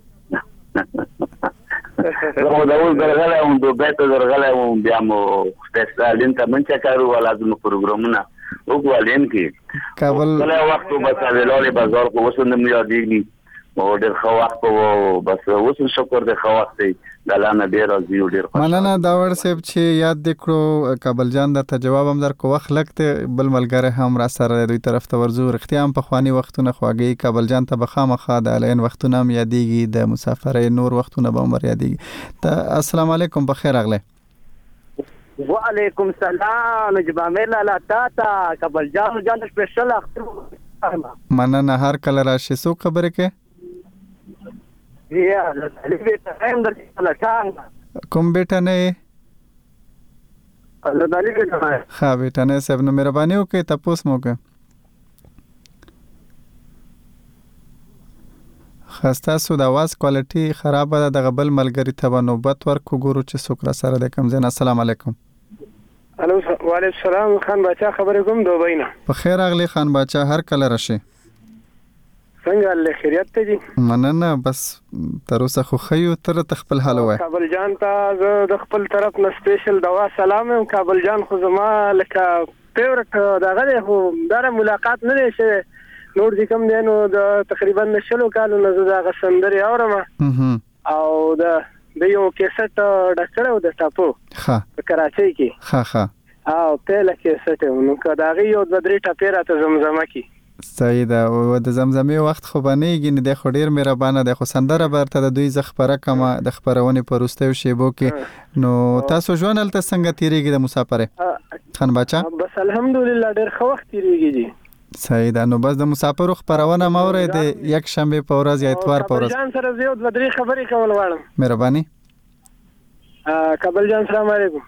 E: زه دا اوس درغله هم دوه درغله هم بیا مو ستاسلین ته منځ کارو ولازم پروګرامونه وګورم کې
A: کابل
E: کله وخت بس ولولې بازار کو وسندم یادېږي او ډېر ښه وخت وو بس اوس شکر دې ښه وخت دی دلانه ډېر راځي او ډېر
A: مننه داور صاحب چې یاد دکړو کابل جان د ته جواب هم در کو وخت لګته بل ملګری هم را سره دوی طرف ته ورزو رختیا هم په خواني وختونه خواږي کابل جان ته بخامخه د الین وختونه هم یادېږي د مسافرې نور وختونه به هم یادېږي ته السلام علیکم بخیر اغله
Q: وعلیکم السلام جبامل لا تاتا کابل جان سپیشل اختر
A: مننه هر کله راشي سو خبره کې
Q: یا
A: کوم بیٹا نه
Q: زدالي بیٹا نه
A: ها بیٹا نه سب نو مهرباني وکړئ تاسو مو کې خسته سو د आवाज کوالټي خراب ده د غبل ملګری ته نوبت ورکو ګورو چې سوکرا سره د کم زین السلام علیکم
R: الو وعلیکم السلام خان بچا خبرې کوم دوبۍ نه
A: په خیر اغلی خان بچا هر کله راشي
R: څنګه له خیریت ته دي
A: مننه بس تر اوسه خو خيو تر خپل حال وای
R: کابل جان ته زه د خپل طرف نه سپیشل دوا سلام او کابل جان خو زما لکه پیورت دغه خو دا ملاقات نه شي نور دي کوم دینو د تقریبا نشلو کالو نه زه د غسندري اورم او د یو کیسټ ډکړو د ټاپو
A: ها
R: په کراچۍ کې
A: ها
R: او په لکه کیسټ نو کداغه یو د درې ټاپې راته زمزمه کی
A: صحیح ده او د زمزمې وخت خو بنېږي نه د خډیر مهربانه د خو سندره برته د دوی زخبره کما د خبرونه پروستو شیبو کې نو تاسو ژوند هلته څنګه تیریږي د مسافر خان بچا
R: بس الحمدلله ډېر ښه وخت تیریږي
A: صحیح ده نو بس د مسافر خبرونه مورې د یک شنبه په ورځ یا اتوار په ورځ
R: جان سره زیات بدري خبرې کول غواړم
A: مهرباني
R: کابل جان السلام علیکم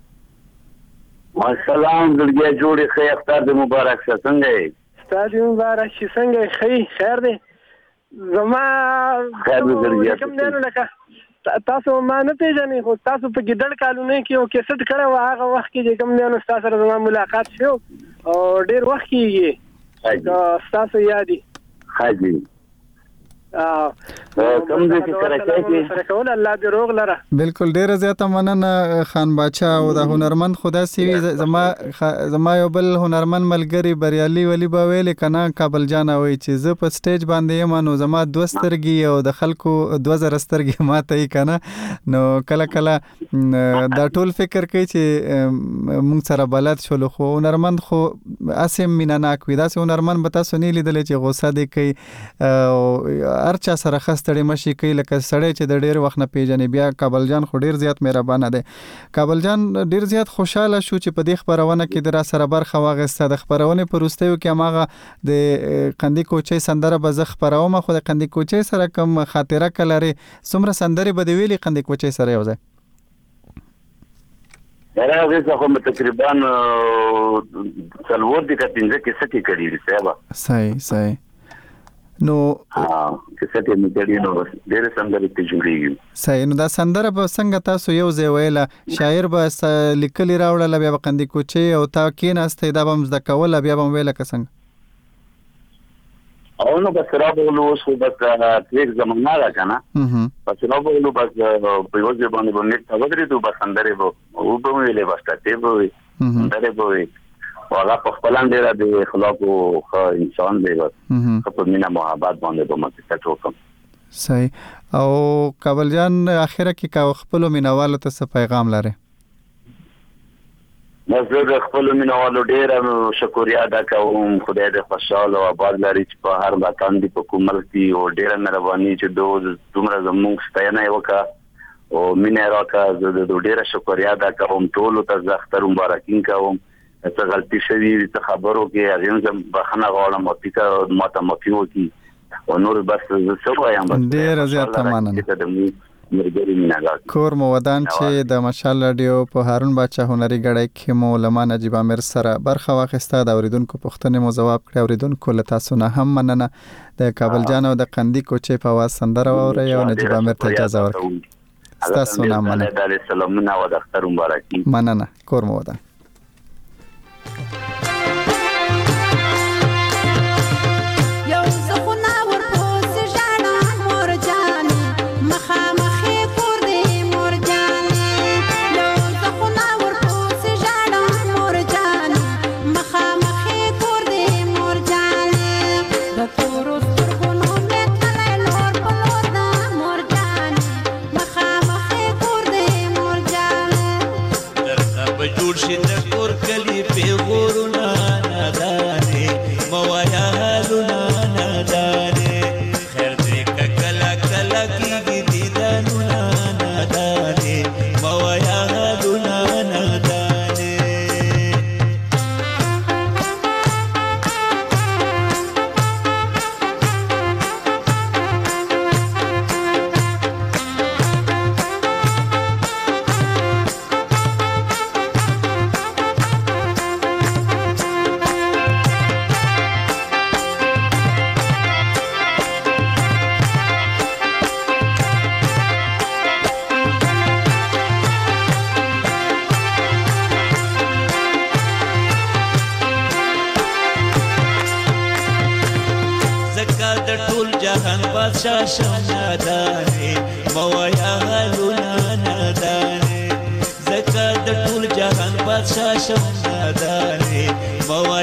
E: السلام دلګي جوړي خیر اختر د مبارک څنګه
R: ستاسو مبارک شي څنګه خیر دی زما کوم نه لکه تاسو ما نه پیژنې خو تاسو په ګډړ کالونه کې او کیسټ کړو هغه وخت کې کوم نه تاسو سره زما ملاقات شو او ډیر وخت کېږي تاسو یادي
E: حاجی کوم دې کې سره
R: کول الله دې روغ لره
A: بالکل ډیره زیاته مننه خان بچا او د هنرمند خدا سی زما یو بل هنرمند ملګری بریالي ولی با ویل کنا کابل جان وای چې زه په سټیج باندې یم نو زما دوسترګي او د خلکو 2000 سترګي ماته یې کنه نو کله دا ټول فکر کوي چې مونږ سره بلد شول خو هنرمند خو اسیم میناناک وي دا هنرمند به تاسو نه لیدل چې غوسه دی کوي ارچا سره خستړی مشي کوي لکه سړی چې د ډیر وخت نه پیژنې بیا کابل جان خو ډیر زیات مهربانه دی کابل جان ډیر زیات خوشاله شو چې په دې خبرونه کې در سره برخه واغسته د خبرونه پروستیو کې ماغه د قندی کوچي سندره به زخ پرومه خو د قندی کوچي سره کوم خاطره کلري څومره سندره به دی ویلي قندی کوچي سره یو ځای
E: راځي خو تقریبا څلور دي کتنځه کې سټي کړی دی صاحب
A: صحیح نو
E: کیسټ یې مېډی نو ډېر سندره ته جوړیږي
A: صحیح نو دا سندره په څنګه تاسو یو ځای ویله شاعر به لیکلی راوړل بیا قندی کوچي او تا کېناستې دا به مزد کول بیا به ویله څنګه
E: او نو بس راغلو اوس بس یک زمانہ را کنه بس راغلو بس په یو ځای باندې نیت ودرېدو بس سندره به او به ویلې بس ته به سندره به واغه په خپل اندره د اخلاق او انسان دی په مینا محبت باندې به مکه ټوکم
A: صحیح او کابل جان اخره کې کا خپل مینوالو ته څه پیغام لري
E: زه د خپل مینوالو ډیر شکریا ادا کوم خدای دې خوشاله او آباد لري چې په هر وطن دی په کوم ملک دی او ډیر مهرباني چې دومره زموږ ستاینه وکړه او مینا راکا زه ډیر شکریا ادا کوم ټول ته زه اختر مبارکین کوم ته غلطی شوی ته خبرو کې اغه زم بخنه غواړم او پیکا ماته مفیو کی او نور بس څه وایم
A: ډیر زیات مننه کور مو ودان چې د مشال رادیو په هارون بچا هنري غړی کې مو لمان نجیب امیر سره برخه واخسته د اوریدونکو پوښتنې مو جواب کړی اوریدونکو له تاسو نه هم مننه د کابل جان او د قندی کوچي په واس سندره اوري او نجیب امیر ته اجازه ورکړي تاسو نه مننه
E: د سلامونه او د اختر مبارکي
A: مننه کور مو ودان
J: ټول جهان بادشاہ شمدانه مویا غلونا ندانه زکه د ټول جهان بادشاہ شمدانه مویا